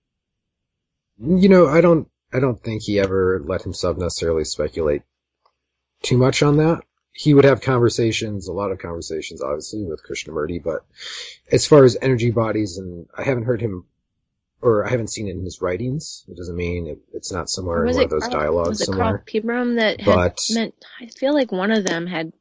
I don't think he ever let himself necessarily speculate too much on that. He would have a lot of conversations, obviously, with Krishnamurti, but as far as energy bodies, and I haven't heard him, or I haven't seen it in his writings. It doesn't mean it's not somewhere in one of those dialogues somewhere. Was it Karl Pibram that had meant, I feel like one of them had...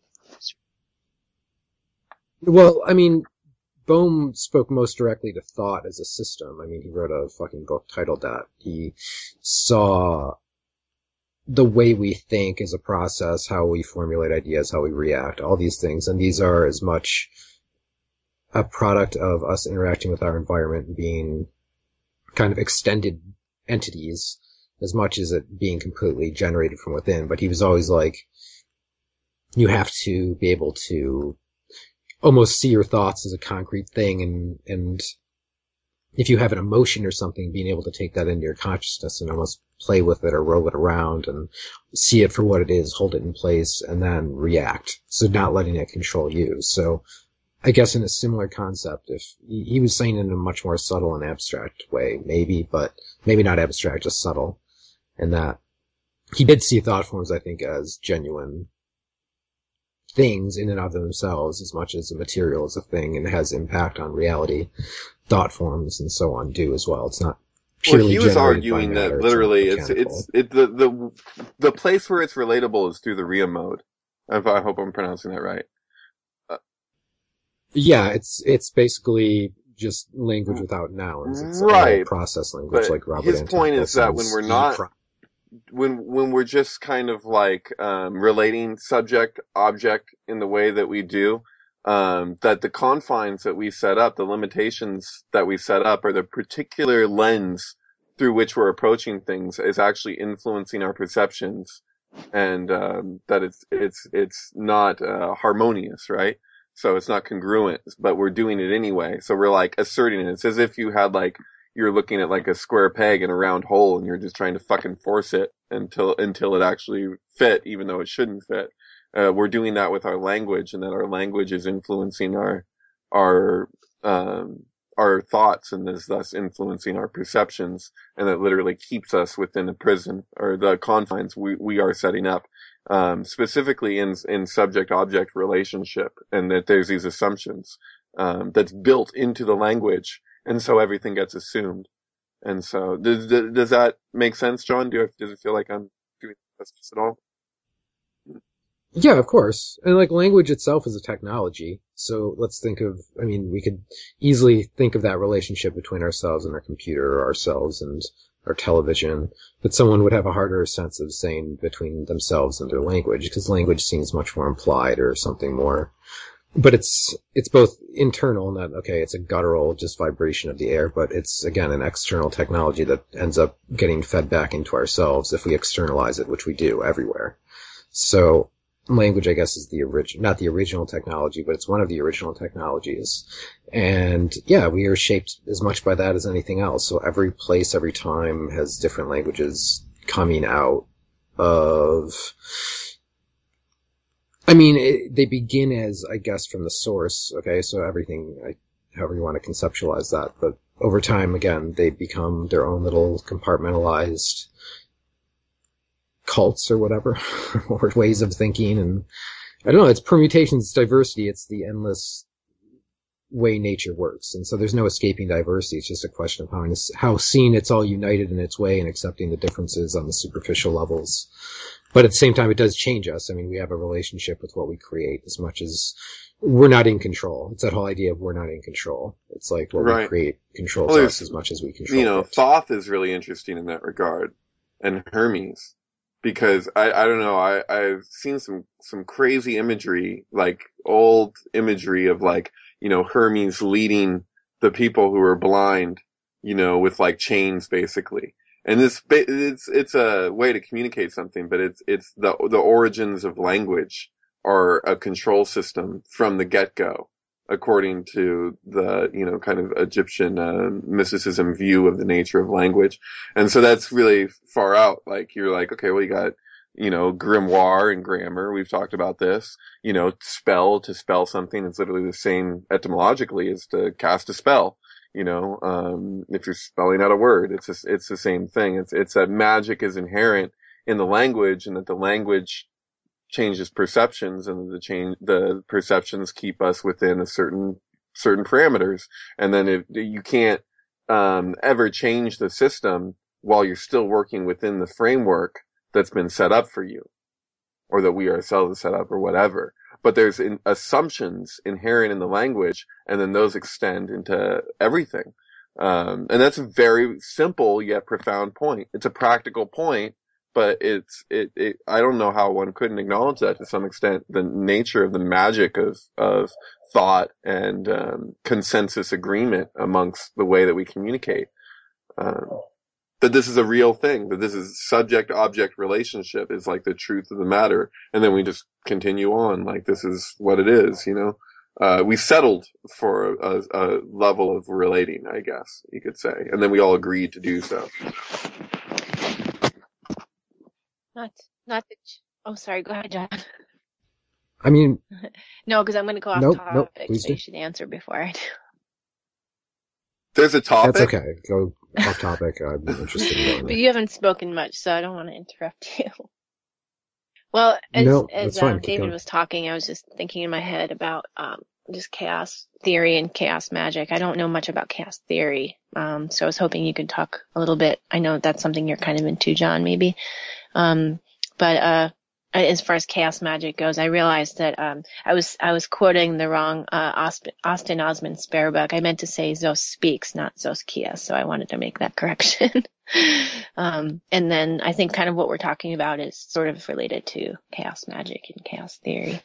Well, I mean, Bohm spoke most directly to thought as a system. I mean, he wrote a fucking book titled that. He saw the way we think as a process, how we formulate ideas, how we react, all these things. And these are as much a product of us interacting with our environment, being kind of extended entities, as much as it being completely generated from within. But he was always like, you have to be able to almost see your thoughts as a concrete thing, and if you have an emotion or something, being able to take that into your consciousness and almost play with it or roll it around and see it for what it is, hold it in place, and then react. So not letting it control you. So I guess in a similar concept, if he was saying it in a much more subtle and abstract way, maybe, but maybe not abstract, just subtle. And that he did see thought forms, I think, as genuine things in and of themselves, as much as the material is a thing and has impact on reality. Thought forms and so on do as well. It's not purely. Well, he was arguing that literally it's the place where it's relatable is through the Rhea mode. I hope I'm pronouncing that right. Yeah, it's basically just language without nouns. It's right. All process language, but like Robert his point is that when we're not, when we're just kind of like relating subject object in the way that we do, that the confines that we set up, the limitations that we set up, or the particular lens through which we're approaching things is actually influencing our perceptions, and that it's not harmonious, right? So it's not congruent, but we're doing it anyway. So we're like asserting it. It's as if you had like, you're looking at like a square peg in a round hole and you're just trying to fucking force it until it actually fit, even though it shouldn't fit. We're doing that with our language, and that our language is influencing our thoughts, and is thus influencing our perceptions, and that literally keeps us within a prison, or the confines we are setting up, specifically in subject-object relationship, and that there's these assumptions, that's built into the language, and so everything gets assumed. And so, does that make sense, John? Does it feel like I'm doing justice at all? Yeah, of course. And like language itself is a technology. So let's think of, I mean, we could easily think of that relationship between ourselves and our computer, or ourselves and our television, but someone would have a harder sense of saying between themselves and their language, because language seems much more implied or something more. But it's both internal in that, okay, it's a guttural just vibration of the air, but it's again an external technology that ends up getting fed back into ourselves if we externalize it, which we do everywhere. So language, I guess, is not the original technology, but it's one of the original technologies. And yeah, we are shaped as much by that as anything else. So every place, every time has different languages coming out of, I mean, they begin as, I guess, from the source. Okay. So everything, however you want to conceptualize that, but over time, again, they become their own little compartmentalized cults or whatever, or ways of thinking. And I don't know, it's permutations, it's diversity, it's the endless way nature works. And so there's no escaping diversity. It's just a question of how seeing it's all united in its way and accepting the differences on the superficial levels. But at the same time, it does change us. I mean, we have a relationship with what we create as much as we're not in control. It's that whole idea of we're not in control. It's like what we create controls us as much as we control it. Thoth is really interesting in that regard, and Hermes. Because I don't know, I've seen some crazy imagery, like old imagery of like, Hermes leading the people who are blind, with like chains basically. And it's a way to communicate something, but it's the origins of language are a control system from the get-go, according to the, kind of Egyptian, mysticism view of the nature of language. And so that's really far out. Like, you're like, okay, well, you got, grimoire and grammar. We've talked about this, to spell something is literally the same etymologically as to cast a spell. If you're spelling out a word, it's the same thing. It's that magic is inherent in the language, and that the language changes perceptions, and the perceptions keep us within a certain parameters. And then you can't, ever change the system while you're still working within the framework that's been set up for you, or that we ourselves set up, or whatever. But there's assumptions inherent in the language, and then those extend into everything. And that's a very simple yet profound point. It's a practical point, but I don't know how one couldn't acknowledge that to some extent, the nature of the magic of thought and, consensus agreement amongst the way that we communicate. That this is a real thing, that this is subject-object relationship is like the truth of the matter, and then we just continue on like this is what it is, we settled for a level of relating, I guess you could say, and then we all agreed to do so. Oh, sorry, go ahead, John. I mean... No, because I'm going to go off topic, so you should answer before I do. There's a topic? That's okay. Go off topic. I'm interested in going. But you haven't spoken much, so I don't want to interrupt you. Well, as David was talking, I was just thinking in my head about just chaos theory and chaos magic. I don't know much about chaos theory, so I was hoping you could talk a little bit. I know that's something you're kind of into, John, maybe. But as far as chaos magic goes, I realized that I was quoting the wrong Austin Osman Spare book. I meant to say Zos Speaks, not Zos Kias, so I wanted to make that correction. And then I think kind of what we're talking about is sort of related to chaos magic and chaos theory.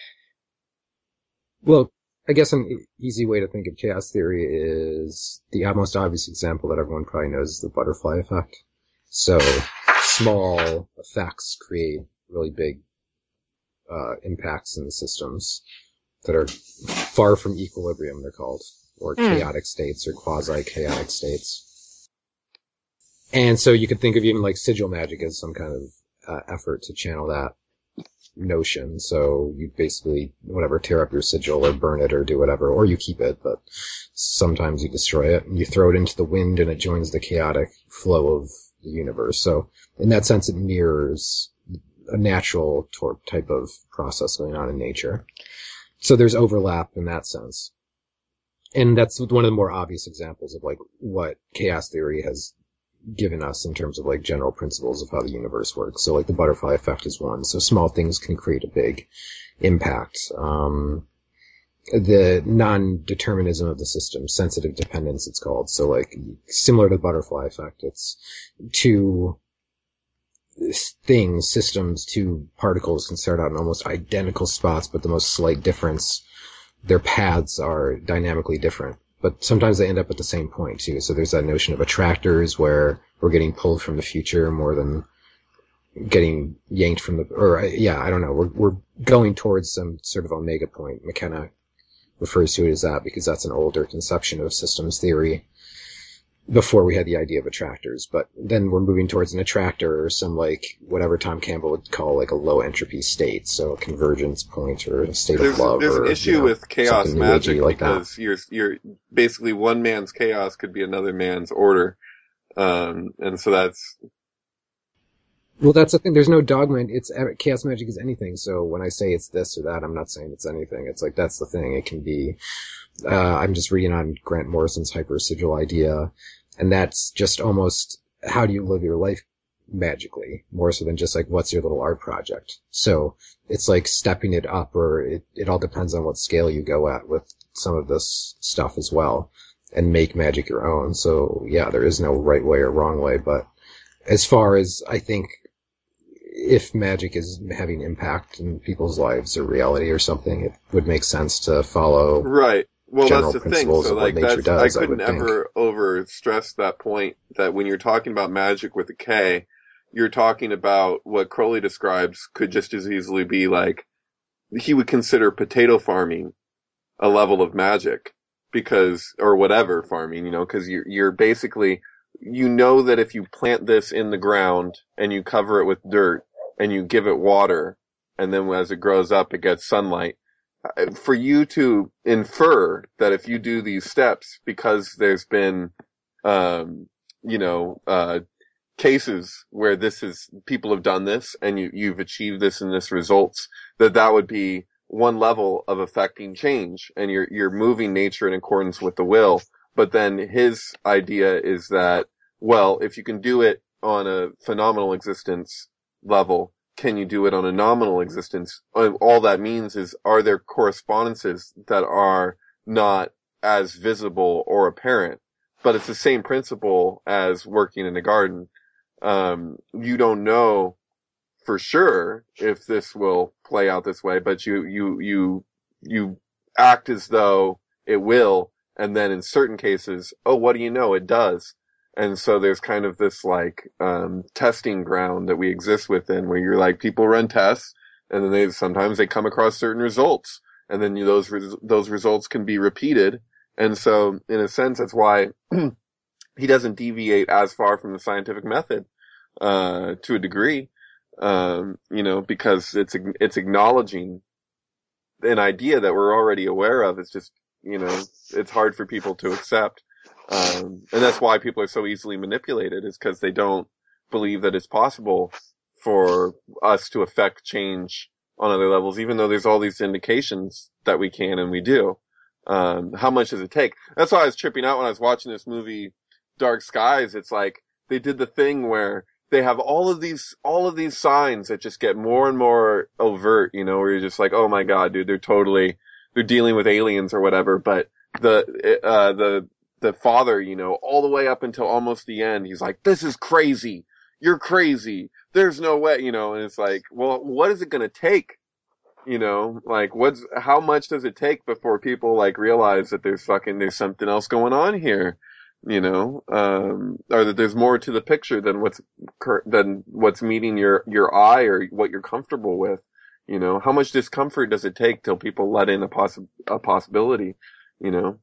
Well, I guess an easy way to think of chaos theory is the most obvious example that everyone probably knows is the butterfly effect. So small effects create really big impacts in the systems that are far from equilibrium, they're called, or chaotic states or quasi-chaotic states. And so you could think of even like sigil magic as some kind of effort to channel that notion. So you basically, tear up your sigil or burn it or do whatever, or you keep it, but sometimes you destroy it and you throw it into the wind and it joins the chaotic flow of the universe. So in that sense, it mirrors a natural type of process going on in nature. So there's overlap in that sense. And that's one of the more obvious examples of like what chaos theory has given us in terms of like general principles of how the universe works. So like the butterfly effect is one. So small things can create a big impact. The non-determinism of the system, sensitive dependence it's called. So like similar to the butterfly effect, it's two things, systems, two particles can start out in almost identical spots, but the most slight difference, their paths are dynamically different. But sometimes they end up at the same point too. So there's that notion of attractors where we're getting pulled from the future more than getting yanked from I don't know. We're going towards some sort of omega point. McKenna refers to it as that because that's an older conception of systems theory before we had the idea of attractors. But then we're moving towards an attractor or some like whatever Tom Campbell would call like a low entropy state. So a convergence point or a state of love. There's an issue with chaos magic like because you're basically one man's chaos could be another man's order. And so that's... Well, that's the thing. There's no dogma. Chaos magic is anything. So when I say it's this or that, I'm not saying it's anything. It's like, that's the thing. It can be I'm just reading on Grant Morrison's hyperresidual idea, and that's just almost how do you live your life magically, more so than just like what's your little art project. So it's like stepping it up, or it all depends on what scale you go at with some of this stuff as well, and make magic your own. So yeah, there is no right way or wrong way, but as far as I think if magic is having impact in people's lives or reality or something, it would make sense to follow right. Well, general that's the thing. principles So of what like nature that's, does, I I couldn't would think. ever over stress that point that when you're talking about magic with a K, you're talking about what Crowley describes could just as easily be like, he would consider potato farming a level of magic because, or whatever farming, you know, cause you're basically, you know that if you plant this in the ground and you cover it with dirt and you give it water and then as it grows up, it gets sunlight. For you to infer that if you do these steps because there's been, you know, cases where people have done this and you've achieved this and this results, that would be one level of affecting change and you're moving nature in accordance with the will. But then his idea is that, well, if you can do it on a phenomenal existence level, can you do it on a nominal existence? All that means is, are there correspondences that are not as visible or apparent? But it's the same principle as working in a garden. You don't know for sure if this will play out this way, but you act as though it will. And then in certain cases, oh, what do you know? It does. And so there's kind of this like, testing ground that we exist within where you're like, people run tests and then sometimes they come across certain results and then those results can be repeated. And so in a sense, that's why he doesn't deviate as far from the scientific method, to a degree, you know, because it's acknowledging an idea that we're already aware of. It's just, you know, it's hard for people to accept. And that's why people are so easily manipulated, is because they don't believe that it's possible for us to affect change on other levels, even though there's all these indications that we can and we do. How much does it take? That's why I was tripping out when I was watching this movie, Dark Skies. It's like they did the thing where they have all of these signs that just get more and more overt, you know, where you're just like, oh my God, dude, they're dealing with aliens or whatever. But the father, you know, all the way up until almost the end, he's like, this is crazy. You're crazy. There's no way, you know, and it's like, well, what is it going to take? You know, like how much does it take before people like realize that there's something else going on here, you know, or that there's more to the picture than what's meeting your eye or what you're comfortable with, you know, how much discomfort does it take till people let in a possibility, you know,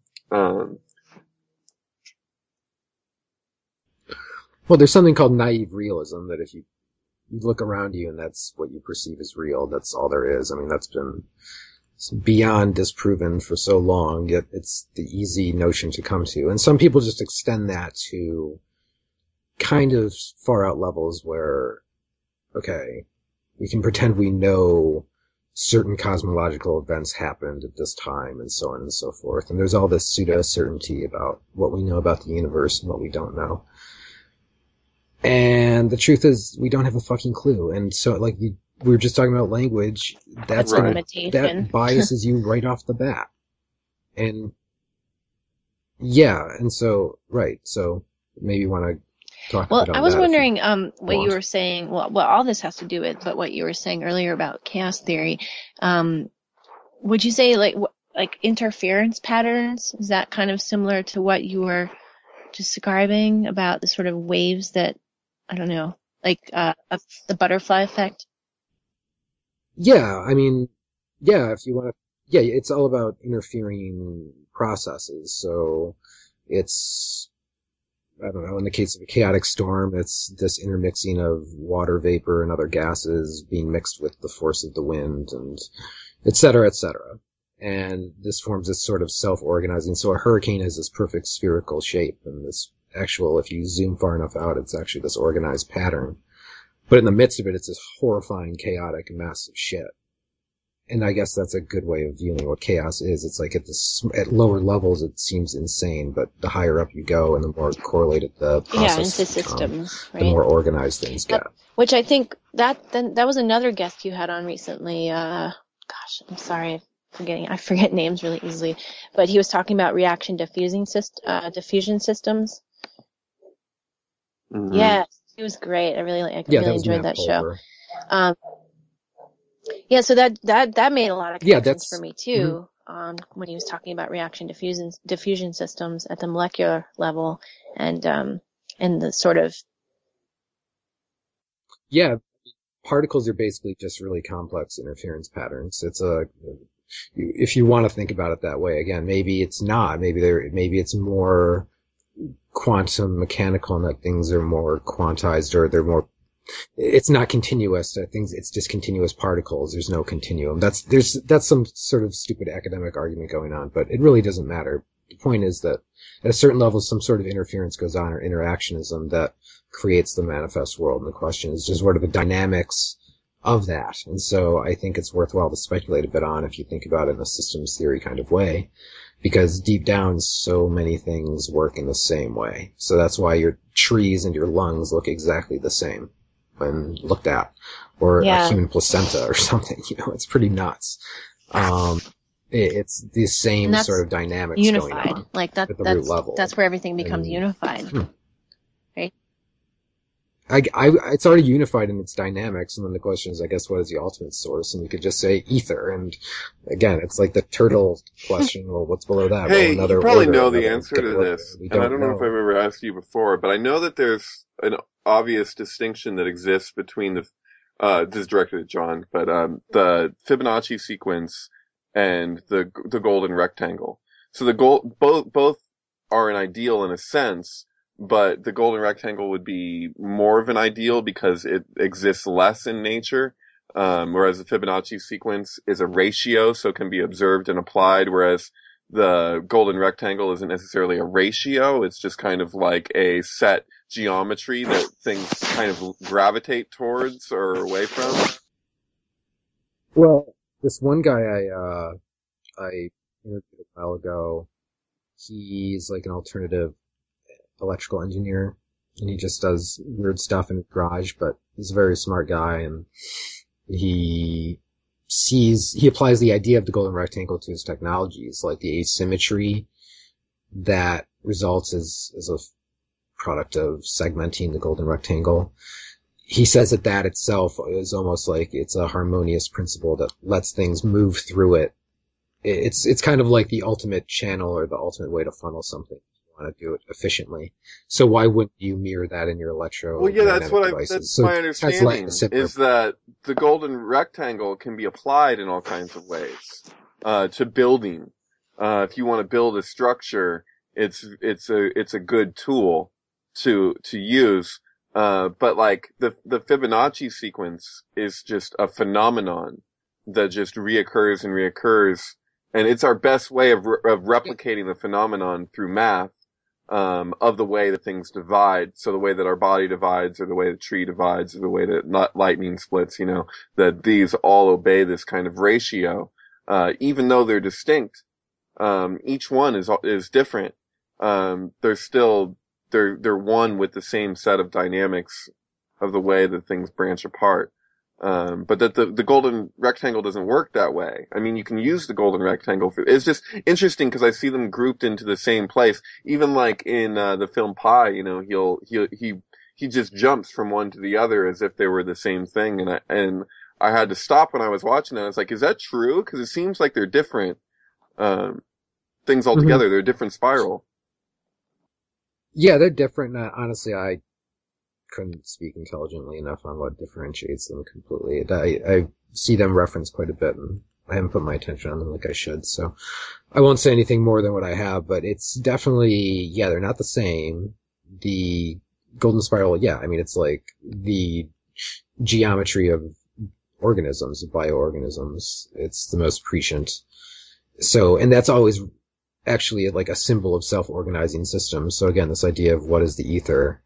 Well, there's something called naive realism that if you look around you and that's what you perceive as real, that's all there is. I mean, that's been beyond disproven for so long, yet it's the easy notion to come to. And some people just extend that to kind of far out levels where, okay, we can pretend we know certain cosmological events happened at this time and so on and so forth. And there's all this pseudo certainty about what we know about the universe and what we don't know. And the truth is, we don't have a fucking clue. And so, like, we were just talking about language. That's that biases you right off the bat. And yeah, and so right. So maybe you want to talk. Well, a bit on I was that wondering, what you were saying. Well, all this has to do with, but what you were saying earlier about chaos theory. Would you say like interference patterns? Is that kind of similar to what you were describing about the sort of waves that, I don't know, like the butterfly effect? Yeah, I mean, yeah, if you want to, yeah, it's all about interfering processes. So it's, I don't know, in the case of a chaotic storm, it's this intermixing of water vapor and other gases being mixed with the force of the wind and et cetera, et cetera. And this forms this sort of self-organizing. So a hurricane has this perfect spherical shape and this actual, if you zoom far enough out, it's actually this organized pattern. But in the midst of it, it's this horrifying, chaotic mess of shit. and I guess that's a good way of viewing what chaos is. It's like at lower levels it seems insane, but the higher up you go and the more correlated the process into systems, right? The more organized things get. Which I think that was another guest you had on recently. Gosh, I'm sorry, I forget names really easily, but he was talking about reaction diffusion systems. Mm-hmm. Yes, he was great. I really enjoyed that show. So that made a lot of connections for me too. Mm-hmm. When he was talking about reaction diffusion systems at the molecular level, and the sort of particles are basically just really complex interference patterns. It's if you want to think about it that way, again, maybe it's not. Maybe it's more quantum mechanical, and that things are more quantized, or they're more. It's not continuous. It's discontinuous particles. There's no continuum. That's some sort of stupid academic argument going on, but it really doesn't matter. The point is that at a certain level, some sort of interference goes on, or interactionism, that creates the manifest world. And the question is just what are the dynamics of that? And so I think it's worthwhile to speculate a bit on, if you think about it in a systems theory kind of way, because deep down so many things work in the same way. So that's why your trees and your lungs look exactly the same when looked at, or a human placenta or something. It's pretty nuts. It's the same sort of dynamics unified. Going on, like that. At the root level. That's where everything becomes unified, right? It's already unified in its dynamics, and then the question is, I guess, what is the ultimate source? And you could just say ether. And again, it's like the turtle question. Well, what's below that? Hey, well, you probably know the answer to this, and I don't know if I've ever asked you before, but I know that there's an obvious distinction that exists between this is directed at John, but the Fibonacci sequence and the golden rectangle. So both are an ideal in a sense, but the golden rectangle would be more of an ideal because it exists less in nature, whereas the Fibonacci sequence is a ratio, so it can be observed and applied, whereas the golden rectangle isn't necessarily a ratio. It's just kind of like a set geometry that things kind of gravitate towards or away from. Well, this one guy I interviewed a while ago, he's like an alternative electrical engineer, and he just does weird stuff in his garage, but he's a very smart guy, and he applies the idea of the golden rectangle to his technologies, like the asymmetry that results as a product of segmenting the golden rectangle. He says that itself is almost like it's a harmonious principle that lets things move through it. It's kind of like the ultimate channel, or the ultimate way to funnel something. Want to do it efficiently. So why wouldn't you mirror that in your electro? Well, yeah, that's my understanding, is that the golden rectangle can be applied in all kinds of ways, to building. If you want to build a structure, it's a good tool to use. But like the Fibonacci sequence is just a phenomenon that just reoccurs and reoccurs. And it's our best way of replicating the phenomenon through math. Of the way that things divide. So the way that our body divides, or the way the tree divides, or the way that lightning splits, that these all obey this kind of ratio. Even though they're distinct, each one is different. They're still, they're one with the same set of dynamics of the way that things branch apart. But that the golden rectangle doesn't work that way. I mean, you can use the golden rectangle it's just interesting because I see them grouped into the same place. Even like in, the film Pi, he just jumps from one to the other as if they were the same thing. And I had to stop when I was watching it. I was like, is that true? Cause it seems like they're different, things altogether. Mm-hmm. They're a different spiral. Yeah, they're different. Honestly, I couldn't speak intelligently enough on what differentiates them completely. I see them referenced quite a bit, and I haven't put my attention on them like I should, so I won't say anything more than what I have, but it's definitely, they're not the same. The golden spiral, I mean, it's like the geometry of organisms, of bioorganisms. It's the most prescient. So, and that's always actually like a symbol of self-organizing systems. So again, this idea of what is the ether,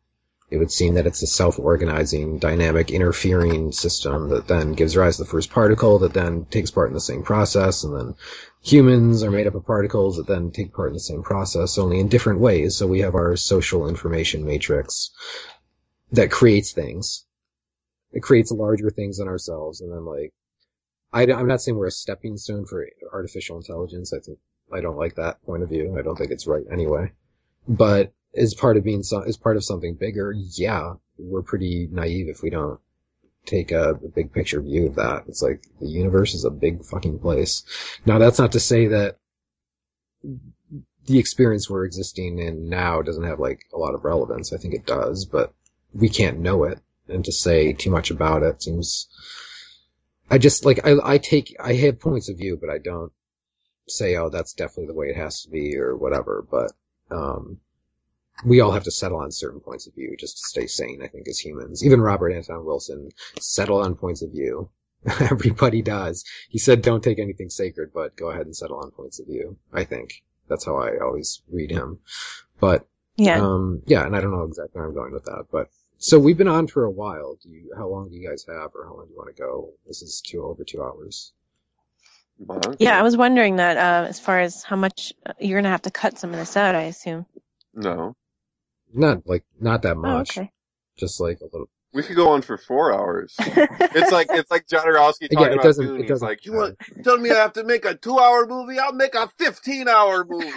it would seem that it's a self-organizing, dynamic, interfering system that then gives rise to the first particle that then takes part in the same process, and then humans are made up of particles that then take part in the same process, only in different ways. So we have our social information matrix that creates things. It creates larger things than ourselves, and then like, I'm not saying we're a stepping stone for artificial intelligence. I don't like that point of view. I don't think it's right anyway. But as part of something bigger, yeah, we're pretty naive if we don't take a big picture view of that. It's like the universe is a big fucking place. Now that's not to say that the experience we're existing in now doesn't have like a lot of relevance. I think it does, but we can't know it. And to say too much about it seems, I have points of view, but I don't say, oh, that's definitely the way it has to be or whatever. But, we all have to settle on certain points of view just to stay sane, I think, as humans. Even Robert Anton Wilson settled on points of view. Everybody does. He said, don't take anything sacred, but go ahead and settle on points of view, I think. That's how I always read him. But, yeah, and I don't know exactly where I'm going with that, but, so we've been on for a while. How long do you guys have, or how long do you want to go? This is over 2 hours. Yeah, I was wondering that, as far as how much, you're gonna have to cut some of this out, I assume. No. Not that much. Oh, okay. Just like a little. We could go on for 4 hours. It's like Jodorowsky talking about Dune. He's like, you telling me I have to make a 2-hour movie? I'll make a 15-hour movie.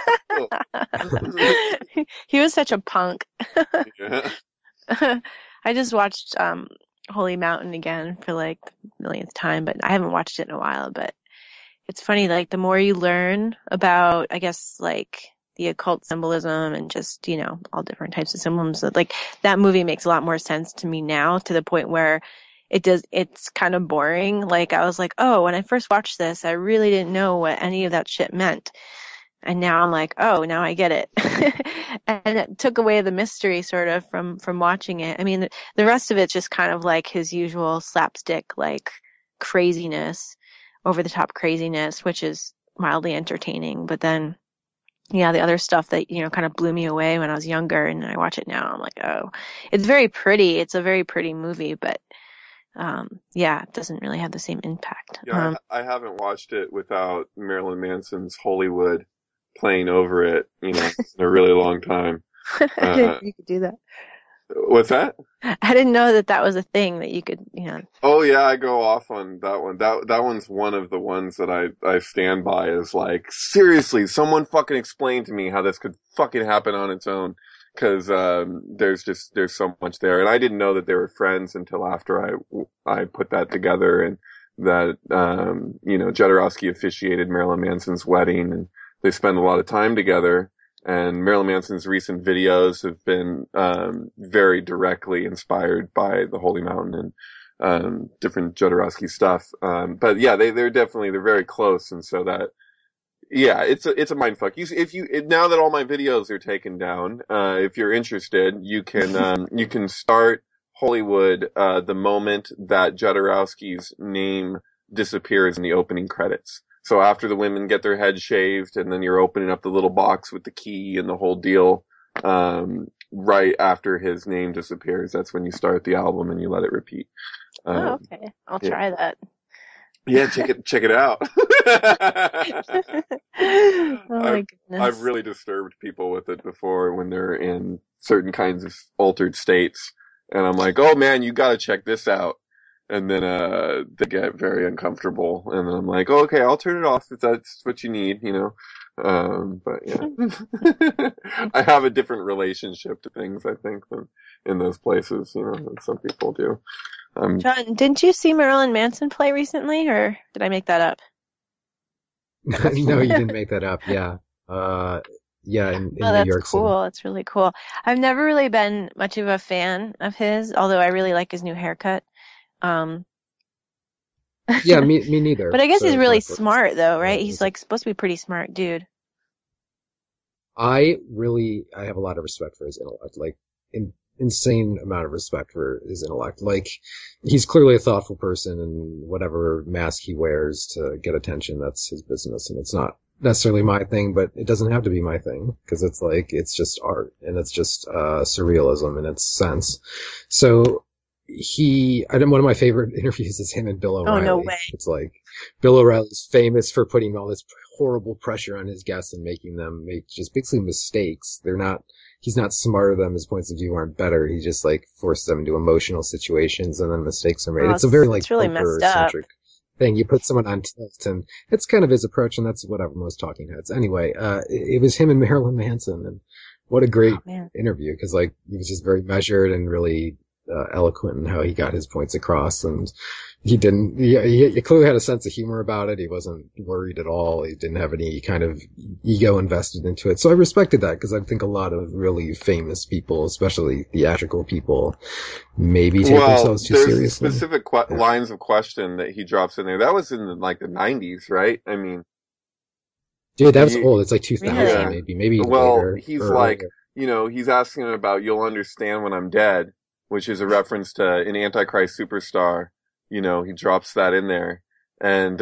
He was such a punk. Yeah. I just watched Holy Mountain again for like the millionth time, but I haven't watched it in a while. But it's funny, like the more you learn about, I guess, like the occult symbolism and just, you know, all different types of symbols, like that movie makes a lot more sense to me now, to the point where it's kind of boring. Like I was like, oh, when I first watched this, I really didn't know what any of that shit meant. And now I'm like, oh, now I get it. And it took away the mystery sort of from watching it. I mean, the rest of it's just kind of like his usual slapstick, like craziness, over the top craziness, which is mildly entertaining. But then, yeah, the other stuff that, you know, kind of blew me away when I was younger, and I watch it now, I'm like, oh, it's very pretty. It's a very pretty movie, but yeah, it doesn't really have the same impact. Yeah, I haven't watched it without Marilyn Manson's Hollywood playing over it, you know, in a really long time. I didn't know you could do that. What's that? I didn't know that was a thing that you could, you know. Oh yeah, I go off on that one. That one's one of the ones that I stand by as like, seriously, someone fucking explain to me how this could fucking happen on its own. Cause, there's so much there. And I didn't know that they were friends until after I put that together, and that, you know, Jodorowsky officiated Marilyn Manson's wedding, and they spend a lot of time together. And Marilyn Manson's recent videos have been very directly inspired by the Holy Mountain and different Jodorowsky stuff. But yeah, they're very close, and so that, yeah, it's a mindfuck. Now that all my videos are taken down, if you're interested, you can start Hollywood the moment that Jodorowsky's name disappears in the opening credits. So after the women get their heads shaved, and then you're opening up the little box with the key and the whole deal, right after his name disappears, that's when you start the album and you let it repeat. Oh, okay. I'll try that. Yeah, check it out. Oh my goodness. I've really disturbed people with it before when they're in certain kinds of altered states. And I'm like, oh man, you gotta check this out. And then, they get very uncomfortable, and then I'm like, oh, okay, I'll turn it off if that's what you need, you know. But yeah. I have a different relationship to things, I think, than in those places, you know, than some people do. John, didn't you see Marilyn Manson play recently, or did I make that up? No, you didn't make that up, yeah. Yeah, in New York City. That's cool. It's really cool. I've never really been much of a fan of his, although I really like his new haircut. Yeah, me neither. But I guess he's really smart, though, right? He's like supposed to be a pretty smart dude. I have a lot of respect for his intellect, like insane amount of respect for his intellect. Like, he's clearly a thoughtful person, and whatever mask he wears to get attention, that's his business, and it's not necessarily my thing, but it doesn't have to be my thing because it's like it's just art and it's just surrealism in its sense. So one of my favorite interviews is him and Bill O'Reilly. Oh, no way. It's like Bill O'Reilly's famous for putting all this horrible pressure on his guests and making them make just basically mistakes. He's not smarter than them. His points of view aren't better. He just like forces them into emotional situations and then mistakes are made. It's a very like really poker-centric thing. You put someone on tilt, and it's kind of his approach, and that's whatever most talking heads. Anyway, it was him and Marilyn Manson, and what a great interview, because like he was just very measured and really eloquent in how he got his points across, and he clearly had a sense of humor about it. He wasn't worried at all. He didn't have any kind of ego invested into it. So I respected that, because I think a lot of really famous people, especially theatrical people, maybe take themselves too seriously. There's specific lines of question that he drops in there. That was in like the 90s, right? I mean, dude, that was old. It's like 2000, maybe. Well, later, he's like, he's asking about "You'll understand when I'm dead," which is a reference to an Antichrist Superstar. He drops that in there, and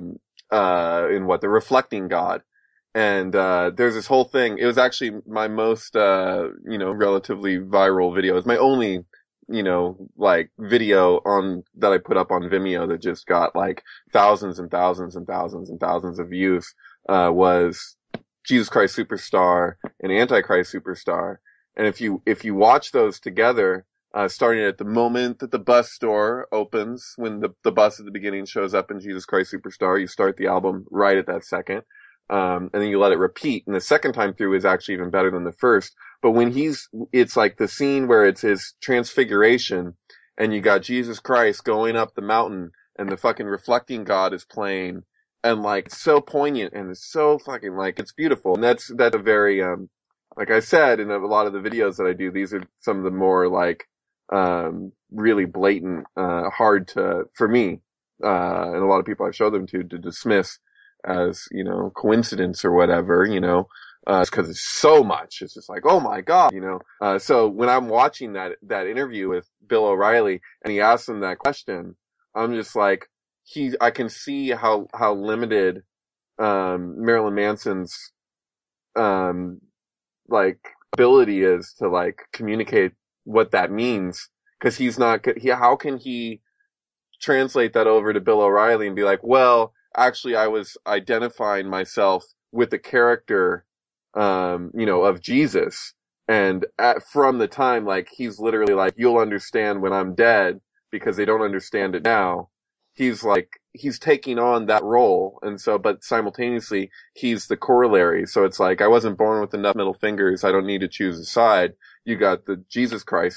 in the Reflecting God, and there's this whole thing. It was actually my most relatively viral video. It's my only like video that I put up on Vimeo that just got like thousands and thousands and thousands and thousands of views. Was Jesus Christ Superstar and Antichrist Superstar, and if you watch those together. Starting at the moment that the bus door opens, when the bus at the beginning shows up in Jesus Christ Superstar, you start the album right at that second. And then you let it repeat. And the second time through is actually even better than the first. But when it's like the scene where it's his transfiguration and you got Jesus Christ going up the mountain and the fucking Reflecting God is playing, and like it's so poignant and it's so fucking like, it's beautiful. And that's a very, like I said, in a lot of the videos that I do, these are some of the more like, really blatant, hard for me, and a lot of people I've showed them to dismiss as, coincidence or whatever, cause it's so much. It's just like, oh my God, so when I'm watching that interview with Bill O'Reilly and he asks him that question, I'm just like, I can see how limited, Marilyn Manson's, like ability is to like communicate what that means, because how can he translate that over to Bill O'Reilly and be like, well, actually I was identifying myself with the character, of Jesus. And from the time, like, he's literally like, you'll understand when I'm dead, because they don't understand it now. He's taking on that role. And so, but simultaneously, he's the corollary. So it's like, I wasn't born with enough middle fingers. I don't need to choose a side. You got the Jesus Christ.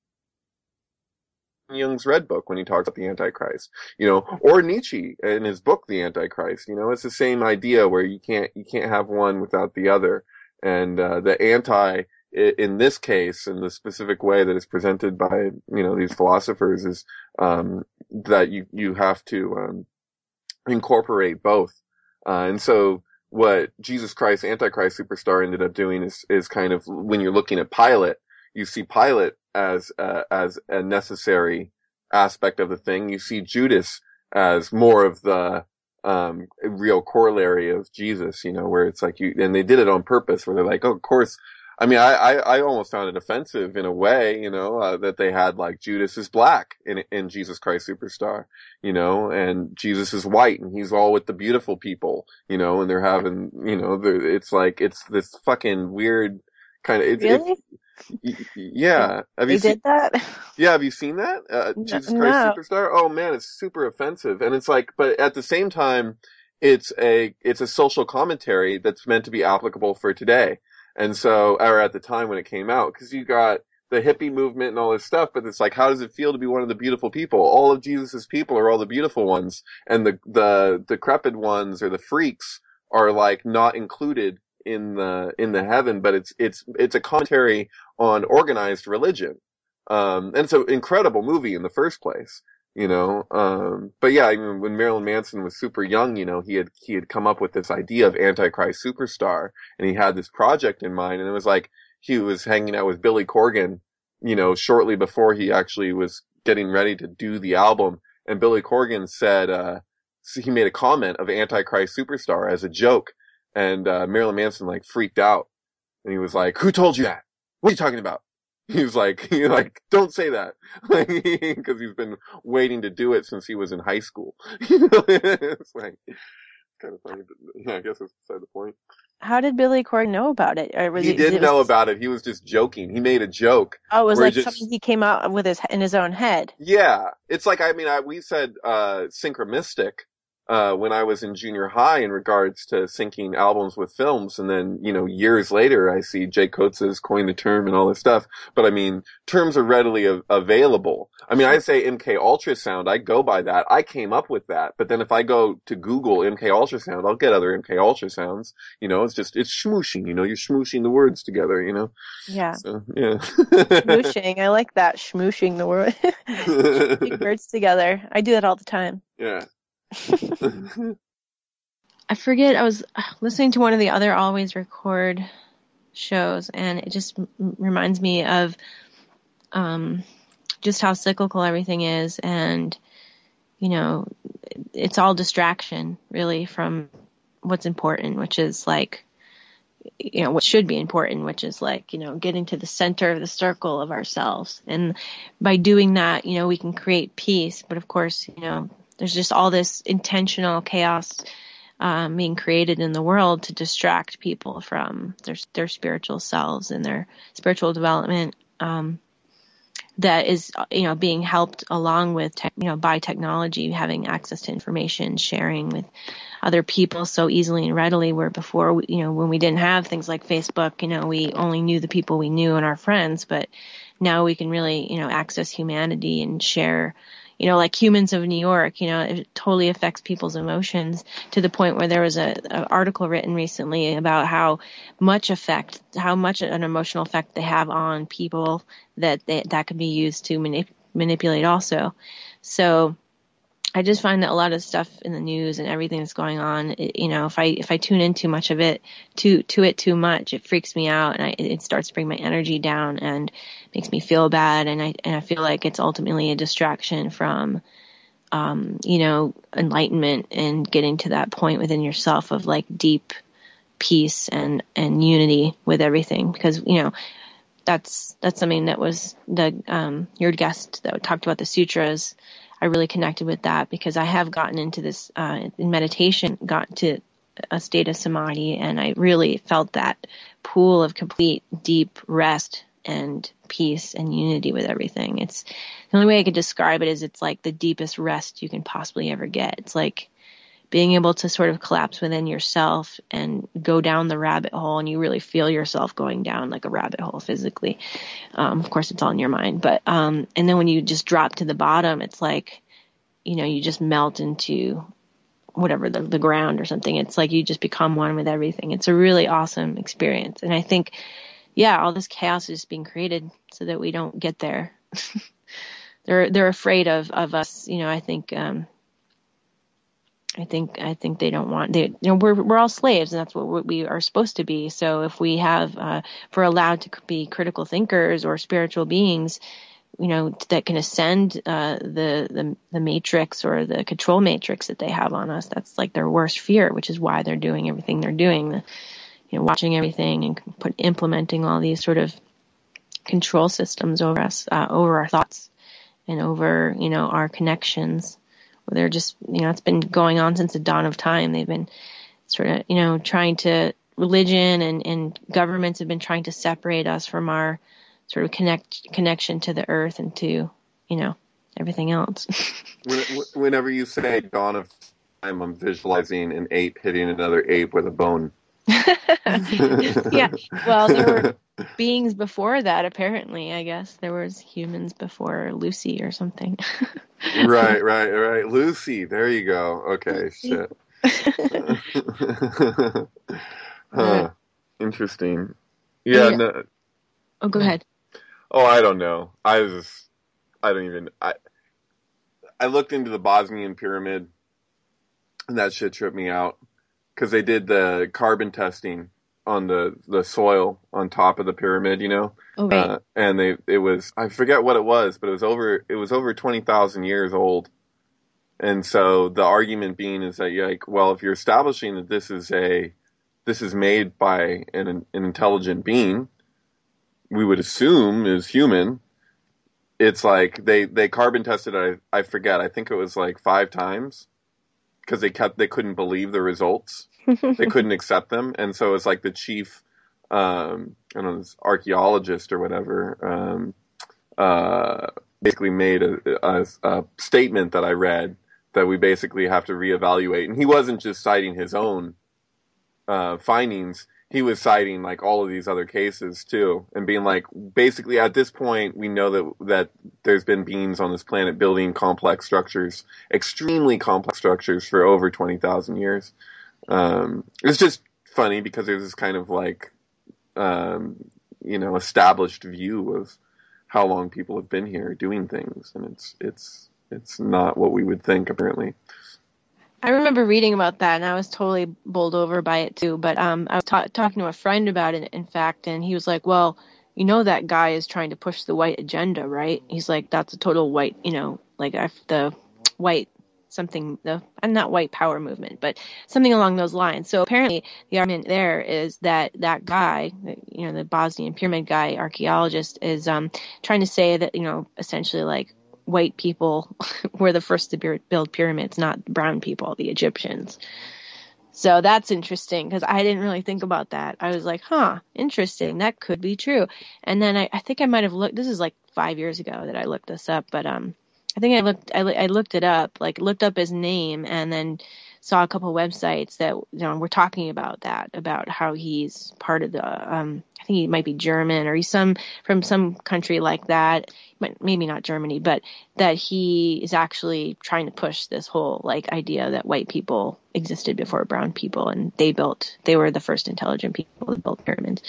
Jung's Red Book when he talks about the Antichrist, or Nietzsche in his book, The Antichrist, it's the same idea where you can't have one without the other. And, the anti, in this case, in the specific way that is presented by, these philosophers is, that you have to, incorporate both. And so what Jesus Christ, Antichrist Superstar ended up doing is kind of, when you're looking at Pilate, you see Pilate as a necessary aspect of the thing. You see Judas as more of the, real corollary of Jesus, where it's like and they did it on purpose, where they're like, oh, of course. I mean, I almost found it offensive in a way, that they had like Judas is black in Jesus Christ Superstar, and Jesus is white and he's all with the beautiful people, and they're having, it's like, it's this fucking weird kind of, really? Yeah. Did that? Yeah. Have you seen that? Jesus Christ Superstar? Oh man, it's super offensive. And it's like, but at the same time, it's a social commentary that's meant to be applicable for today. And so, or at the time when it came out, because you got the hippie movement and all this stuff, but it's like, how does it feel to be one of the beautiful people? All of Jesus's people are all the beautiful ones, and the decrepit ones or the freaks are like not included in the heaven, but it's a commentary on organized religion. And it's an incredible movie in the first place. But yeah, I mean, when Marilyn Manson was super young, he had come up with this idea of Antichrist Superstar, and he had this project in mind, and it was like, he was hanging out with Billy Corgan, shortly before he actually was getting ready to do the album, and Billy Corgan said, he made a comment of Antichrist Superstar as a joke, And Marilyn Manson like freaked out, and he was like, "Who told you that? What are you talking about?" He was like, "Don't say that," because he's been waiting to do it since he was in high school. It's like kind of funny, but yeah, I guess that's beside the point. How did Billy Corgan know about it? Or He didn't know about it. He was just joking. He made a joke. Oh, it was like something he came out with in his own head. Yeah. It's like, I mean, we said, synchromistic, when I was in junior high in regards to syncing albums with films. And then, years later, I see Jay Coates has coined the term and all this stuff. But I mean, terms are readily available. I mean, I say MK ultrasound. I go by that. I came up with that. But then if I go to Google MK ultrasound, I'll get other MK ultrasounds. It's schmooshing, you're schmooshing the words together, Yeah. So, yeah. Schmooshing. I like that. Schmooshing the word. Schmooshing words together. I do that all the time. Yeah. I forget, I was listening to one of the other Always Record shows, and it just reminds me of just how cyclical everything is, and it's all distraction really from what's important, which is like what should be important, which is like getting to the center of the circle of ourselves, and by doing that we can create peace. But of course there's just all this intentional chaos being created in the world to distract people from their spiritual selves and their spiritual development, that is, being helped along with, by technology, having access to information, sharing with other people so easily and readily, where before, when we didn't have things like Facebook, we only knew the people we knew and our friends, but now we can really, access humanity and share, like Humans of New York, it totally affects people's emotions to the point where there was an article written recently about how much an emotional effect they have on people that can be used to manipulate also. So I just find that a lot of stuff in the news and everything that's going on, if I tune in too much of it, too much, it freaks me out, and it starts to bring my energy down and makes me feel bad, and I feel like it's ultimately a distraction from, enlightenment and getting to that point within yourself of like deep peace and unity with everything, because that's something that was your guest that talked about the sutras. I really connected with that because I have gotten into this in meditation, got to a state of samadhi, and I really felt that pool of complete deep rest and peace and unity with everything. It's the only way I could describe it is it's like the deepest rest you can possibly ever get. It's like being able to sort of collapse within yourself and go down the rabbit hole, and you really feel yourself going down like a rabbit hole physically. Of course, it's all in your mind, but and then when you just drop to the bottom, it's like, you just melt into whatever the ground or something. It's like you just become one with everything. It's a really awesome experience, and I think, all this chaos is being created so that we don't get there. They're afraid of us. I think they don't want, we're all slaves, and that's what we are supposed to be. So if we have, if we're allowed to be critical thinkers or spiritual beings, that can ascend, the matrix or the control matrix that they have on us, that's like their worst fear, which is why they're doing everything they're doing, watching everything and implementing all these sort of control systems over us, over our thoughts and over, our connections. They're just, it's been going on since the dawn of time. They've been sort of, trying to, religion and governments have been trying to separate us from our sort of connection to the earth and to, everything else. Whenever you say dawn of time, I'm visualizing an ape hitting another ape with a bone. Yeah. Well, there were beings before that, apparently, I guess. There was humans before Lucy or something. Right. Lucy, there you go. Okay, shit. Interesting. Yeah, no. Oh, go ahead. Oh, I don't know. I looked into the Bosnian pyramid, and that shit tripped me out. Because they did the carbon testing on the soil on top of the pyramid, Oh, right. And it was, I forget what it was, but it was over 20,000 years old. And so the argument being is that, if you're establishing that this this is made by an intelligent being, we would assume is human. It's like they carbon tested it, I forget, I think it was like 5 times, because they couldn't believe the results. They couldn't accept them. And so it's like the chief, I don't know, this archaeologist or whatever, basically made a statement that I read that we basically have to reevaluate. And he wasn't just citing his own findings. He was citing like all of these other cases too, and being like, basically at this point, we know that there's been beings on this planet building complex structures, extremely complex structures for over 20,000 years. It's just funny because there's this kind of like, established view of how long people have been here doing things, and it's not what we would think apparently. I remember reading about that, and I was totally bowled over by it too. But I was talking to a friend about it, in fact, and he was like, "Well, you know that guy is trying to push the white agenda, right?" He's like, "That's a total white, the white something, not white power movement, but something along those lines." So apparently, the argument there is that guy, the Bosnian pyramid guy, archaeologist, is trying to say that essentially like, white people were the first to build pyramids, not brown people, the Egyptians. So that's interesting because I didn't really think about that. I was like, interesting. That could be true. And then I think I might have looked, this is like 5 years ago that I looked this up, but I think I looked it up, like looked up his name and then saw a couple websites that were talking about that, about how he's part of the I think he might be German or he's from some country like that, maybe not Germany, but that he is actually trying to push this whole like idea that white people existed before brown people and they were the first intelligent people that built pyramids.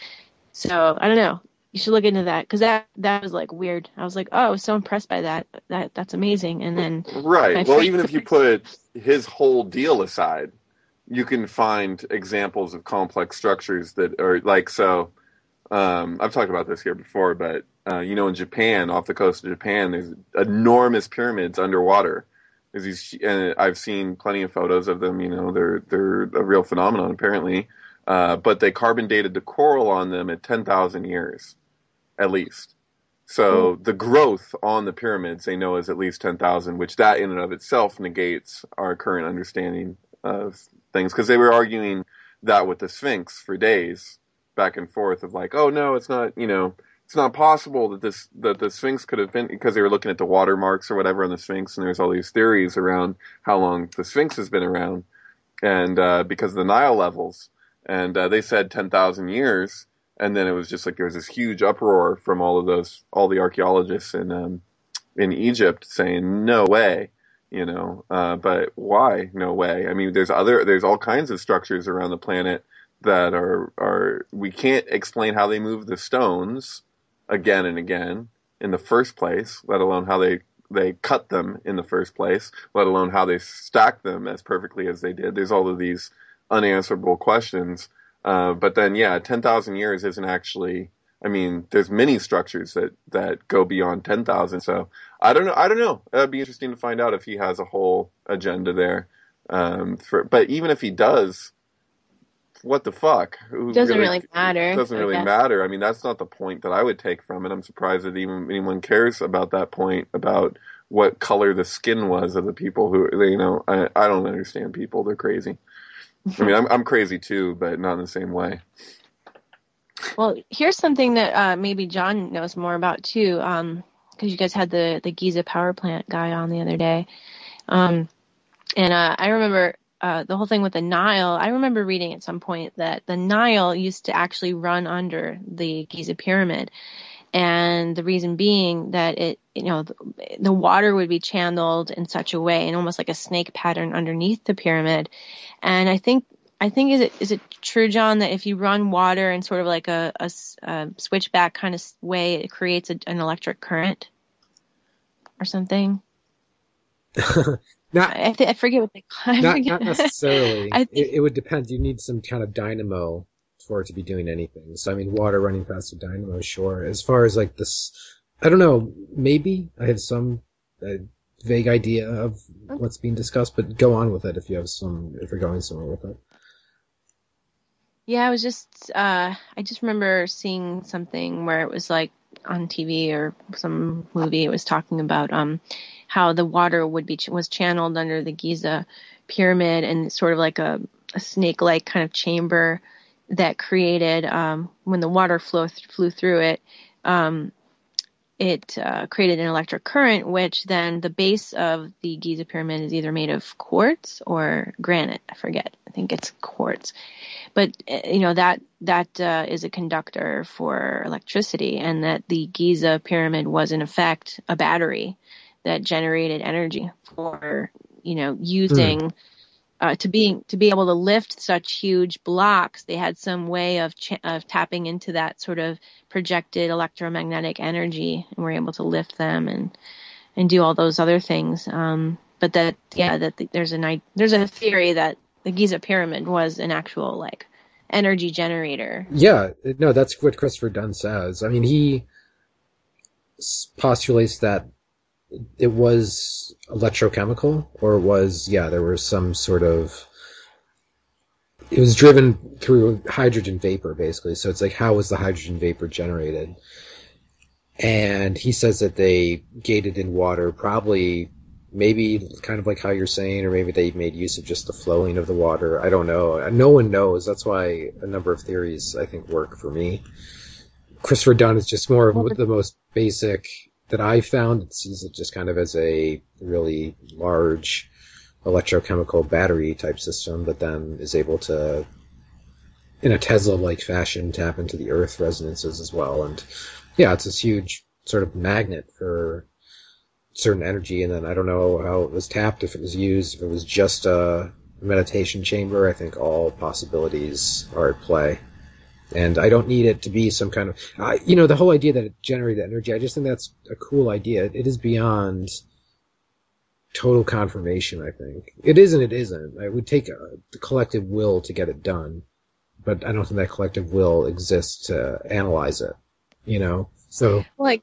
So I don't know. You should look into that because that was like weird. I was like, oh, I was so impressed by that. That's amazing. And then right. Well, even if you put his whole deal aside, you can find examples of complex structures that are like so. I've talked about this here before, but in Japan, off the coast of Japan, there's enormous pyramids underwater. There's these, and I've seen plenty of photos of them. They're a real phenomenon apparently. But they carbon dated the coral on them at 10,000 years, at least. So the growth on the pyramids they know is at least 10,000, which that in and of itself negates our current understanding of things. Because they were arguing that with the Sphinx for days, back and forth of like, oh no, it's not, it's not possible that the Sphinx could have been, because they were looking at the watermarks or whatever on the Sphinx, and there's all these theories around how long the Sphinx has been around, and because of the Nile levels. And they said 10,000 years, and then it was just like there was this huge uproar from all the archaeologists in Egypt saying no way, but why no way? I mean, there's all kinds of structures around the planet that are we can't explain how they move the stones again and again in the first place, let alone how they cut them in the first place, let alone how they stack them as perfectly as they did. There's all of these unanswerable questions. But then, 10,000 years isn't actually, I mean, there's many structures that go beyond 10,000. So I don't know. It'd be interesting to find out if he has a whole agenda there. But even if he does, what the fuck? Doesn't really matter. It doesn't really matter. I mean, that's not the point that I would take from it. I'm surprised that even anyone cares about that point, about what color the skin was of the people who, I don't understand people. They're crazy. I mean, I'm crazy too, but not in the same way. Well, here's something that maybe John knows more about too, because you guys had the Giza power plant guy on the other day. And I remember the whole thing with the Nile. I remember reading at some point that the Nile used to actually run under the Giza pyramid. And the reason being that the water would be channeled in such a way, and almost like a snake pattern underneath the pyramid. And I think is it true, John, that if you run water in sort of like a switchback kind of way, it creates an electric current or something? I forget what they call it. Not necessarily. It would depend. You need some kind of dynamo for it to be doing anything. So, I mean, water running past a dynamo, sure. As far as like this, I don't know, maybe I have some vague idea of what's being discussed, but go on with it if you're going somewhere with it. Yeah, I just remember seeing something where it was like on TV or some movie. It was talking about how the water was channeled under the Giza pyramid, and sort of like a snake-like kind of chamber that created when the water flew through it. It created an electric current, which then the base of the Giza pyramid is either made of quartz or granite. I forget. I think it's quartz. But, that is a conductor for electricity, and that the Giza pyramid was in effect a battery that generated energy for, using to be able to lift such huge blocks. They had some way of tapping into that sort of projected electromagnetic energy, and were able to lift them and do all those other things. But there's a theory that the Giza pyramid was an actual like energy generator. Yeah, no, that's what Christopher Dunn says. I mean, he postulates that it was electrochemical, or there was some sort of, it was driven through hydrogen vapor, basically. So it's like, how was the hydrogen vapor generated? And he says that they gated in water, probably, maybe kind of like how you're saying, or maybe they made use of just the flowing of the water. I don't know. No one knows. That's why a number of theories, I think, work for me. Christopher Dunn is just more of the most basic that I found. It sees it just kind of as a really large electrochemical battery type system that then is able to, in a Tesla-like fashion, tap into the Earth resonances as well. And yeah, it's this huge sort of magnet for certain energy, and then I don't know how it was tapped, if it was used, if it was just a meditation chamber. I think all possibilities are at play. And I don't need it to be some kind of, the whole idea that it generated energy, I just think that's a cool idea. It is beyond total confirmation, I think. It is and it isn't. It would take the collective will to get it done, but I don't think that collective will exists to analyze it, So, like,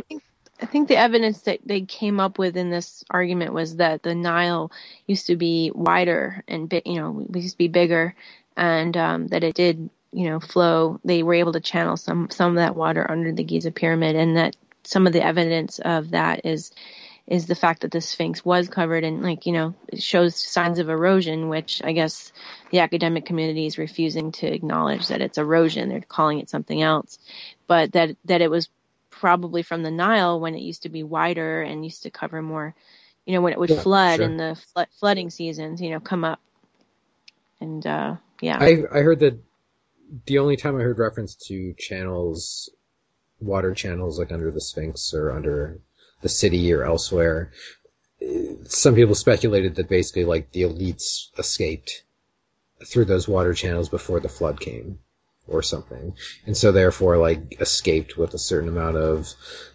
I think the evidence that they came up with in this argument was that the Nile used to be wider and used to be bigger, and that it did, flow. They were able to channel some of that water under the Giza pyramid, and that some of the evidence of that is the fact that the Sphinx was covered in, it shows signs of erosion, which I guess the academic community is refusing to acknowledge that it's erosion. They're calling it something else, but that it was probably from the Nile when it used to be wider and used to cover more, when it would flood in the flooding seasons, come up. And, yeah. I heard that the only time I heard reference to channels, water channels, like under the Sphinx or under the city or elsewhere, some people speculated that basically like the elites escaped through those water channels before the flood came or something, and so therefore like escaped with a certain amount of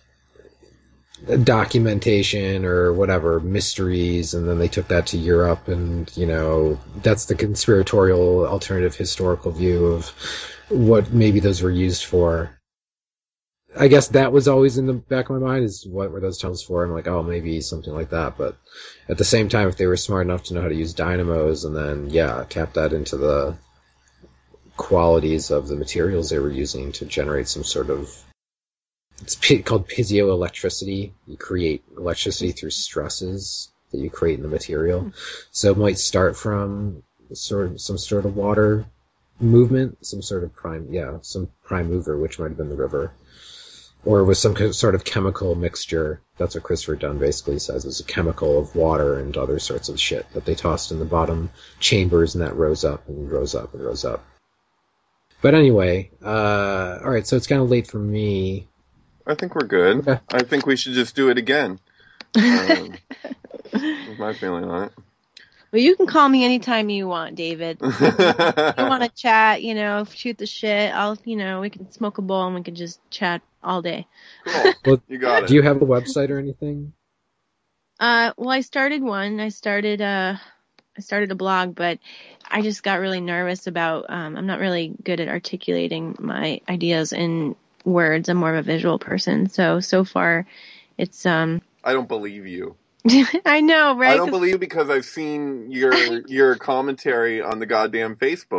documentation or whatever mysteries, and then they took that to Europe, and that's the conspiratorial alternative historical view of what maybe those were used for. I guess that was always in the back of my mind, is what were those tunnels for? I'm like, oh, maybe something like that. But at the same time, if they were smart enough to know how to use dynamos and then, tap that into the qualities of the materials they were using to generate some sort of, it's called piezoelectricity. You create electricity through stresses that you create in the material. So it might start from some sort of water movement, some prime mover, which might have been the river. Or with some sort of chemical mixture. That's what Christopher Dunn basically says, is a chemical of water and other sorts of shit that they tossed in the bottom chambers, and that rose up and rose up and rose up. But anyway, alright, so it's kind of late for me. I think we're good. Okay. I think we should just do it again. That's my feeling on it. Well, you can call me anytime you want, David. If you want to chat, shoot the shit, we can smoke a bowl and we can just chat all day. Cool. Well, you got it. Do you have a website or anything? Well, I started one. I started a blog, but I just got really nervous about, I'm not really good at articulating my ideas in words. I'm more of a visual person. So far it's, I don't believe you. I know, right? I don't believe you because I've seen your commentary on the goddamn Facebook.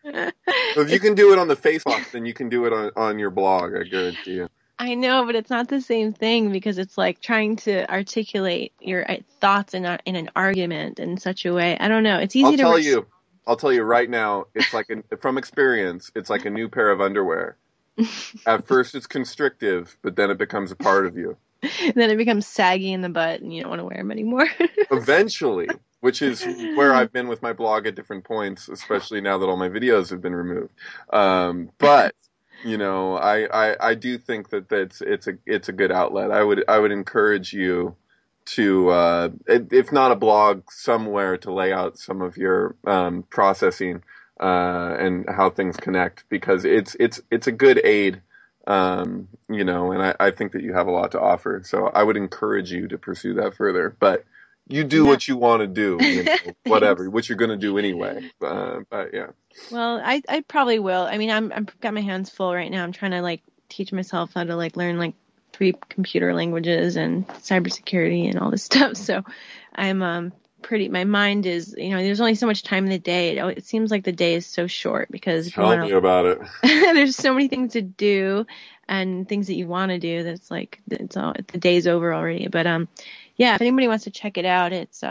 If you can do it on the Facebook, then you can do it on your blog, I guarantee you. I know, but it's not the same thing because it's like trying to articulate your thoughts in an argument in such a way. I don't know. It's easy I'll tell you right now, it's like from experience, it's like a new pair of underwear. At first it's constrictive, but then it becomes a part of you. Then it becomes saggy in the butt and you don't want to wear them anymore. Eventually, which is where I've been with my blog at different points, especially now that all my videos have been removed. But you know, I do think that it's a good outlet. I would encourage you to, if not a blog, somewhere to lay out some of your processing and how things connect, because it's a good aid, you know, and I think that you have a lot to offer. So I would encourage you to pursue that further. But you do what you want to do, you know, whatever, what you're going to do anyway. But yeah. Well, I probably will. I mean, I've got my hands full right now. I'm trying to like teach myself how to like learn like 3 computer languages and cybersecurity and all this stuff. So I'm my mind is, you know, there's only so much time in the day. It seems like the day is so short because tell me about it. There's so many things to do and things that you want to do that's like the day's over already. But yeah, if anybody wants to check it out, it's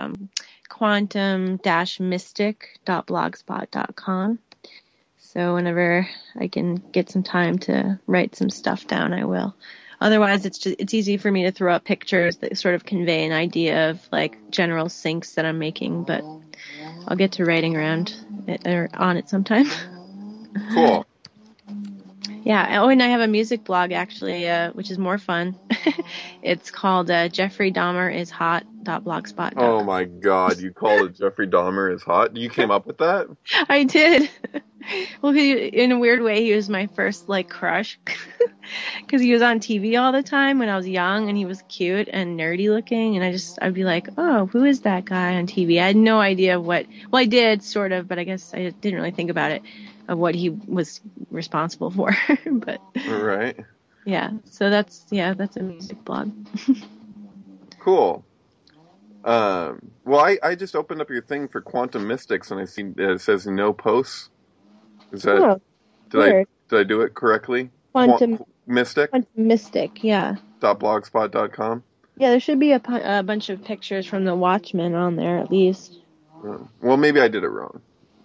quantum-mystic.blogspot.com. So whenever I can get some time to write some stuff down, I will. Otherwise, it's easy for me to throw up pictures that sort of convey an idea of like general syncs that I'm making, but I'll get to writing around it or on it sometime. Cool. Yeah. Oh, and I have a music blog actually, which is more fun. It's called Jeffrey Dahmer is Hot.blogspot.com. Oh my God, you call it Jeffrey Dahmer is Hot? You came up with that? I did. Well, in a weird way, he was my first like crush because he was on TV all the time when I was young, and he was cute and nerdy looking, and I'd be like, oh, who is that guy on TV? I had no idea what. Well, I did sort of, but I guess I didn't really think about it of what he was responsible for. But right. Yeah, so that's a music blog. Cool. Well, I just opened up your thing for Quantum Mystics, and I see it says no posts. Is that did I do it correctly? Quantum Mystic. Quantum Mystic, yeah. .blogspot.com. Yeah, there should be a bunch of pictures from the Watchmen on there at least. Well, maybe I did it wrong.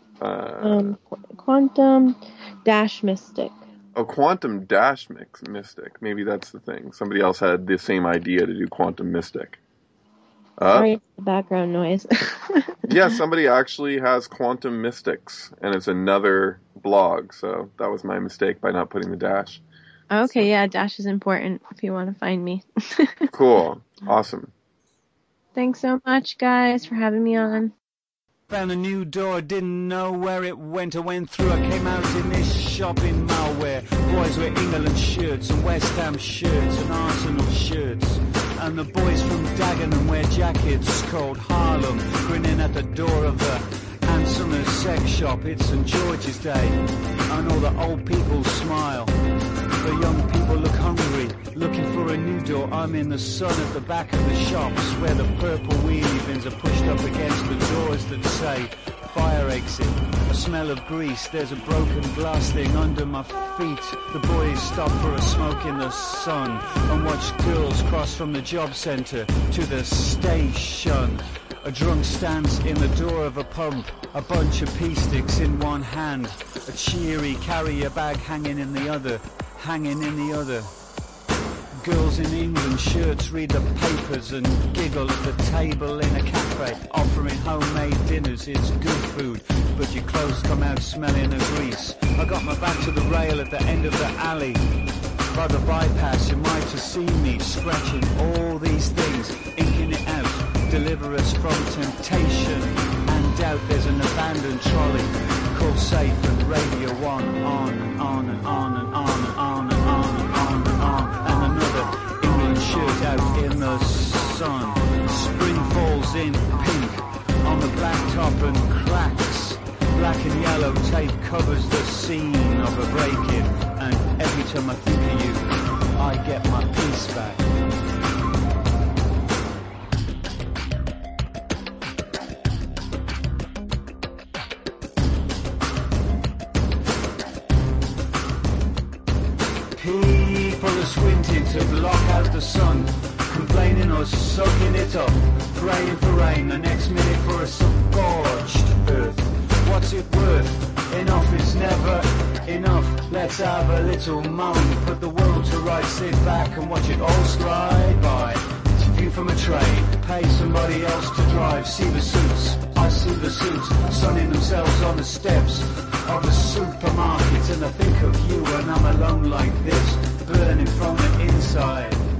Quantum-Mystic. Oh, Quantum-Mystic. Maybe that's the thing. Somebody else had the same idea to do Quantum Mystic. Sorry, background noise. Yeah, somebody actually has Quantum Mystics, and it's another blog, so that was my mistake by not putting the dash. Okay, yeah, dash is important if you want to find me. Cool. Awesome. Thanks so much, guys, for having me on. Found a new door, didn't know where it went. I went through, I came out in this shop in Malware. Boys wear England shirts and West Ham shirts and Arsenal shirts. And the boys from Dagenham wear jackets called Harlem, grinning at the door of the Anson's sex shop. It's St. George's Day, and all the old people smile. The young people look hungry, looking for a new door. I'm in the sun at the back of the shops, where the purple wheelie bins are pushed up against the doors that say fire exit. A smell of grease, there's a broken glass thing under my feet. The boys stop for a smoke in the sun and watch girls cross from the job centre to the station. A drunk stands in the door of a pub, a bunch of pea sticks in one hand, a cheery carrier bag hanging in the other. Girls in England shirts read the papers and giggle at the table in a cafe, offering homemade dinners. It's good food, but your clothes come out smelling of grease. I got my back to the rail at the end of the alley. By the bypass, you might have seen me scratching all these things, inking it out. Deliver us from temptation and doubt. There's an abandoned trolley called Safe and Radio 1, on and on and on and on and on and on and on and on, and another England shirt out in the sun. Spring falls in pink on the blacktop and cracks. Black and yellow tape covers the scene of a break-in, and every time I think of you, I get my peace back. to block out the sun, complaining or soaking it up, praying for rain, the next minute for a scorched earth. What's it worth? Enough is never enough. Let's have a little moan, put the world to rights, sit back and watch it all slide by. It's a view from a train, pay somebody else to drive, see the suits, I see the suits, sunning themselves on the steps of the supermarket, and I think of you when I'm alone like this, burning from the inside.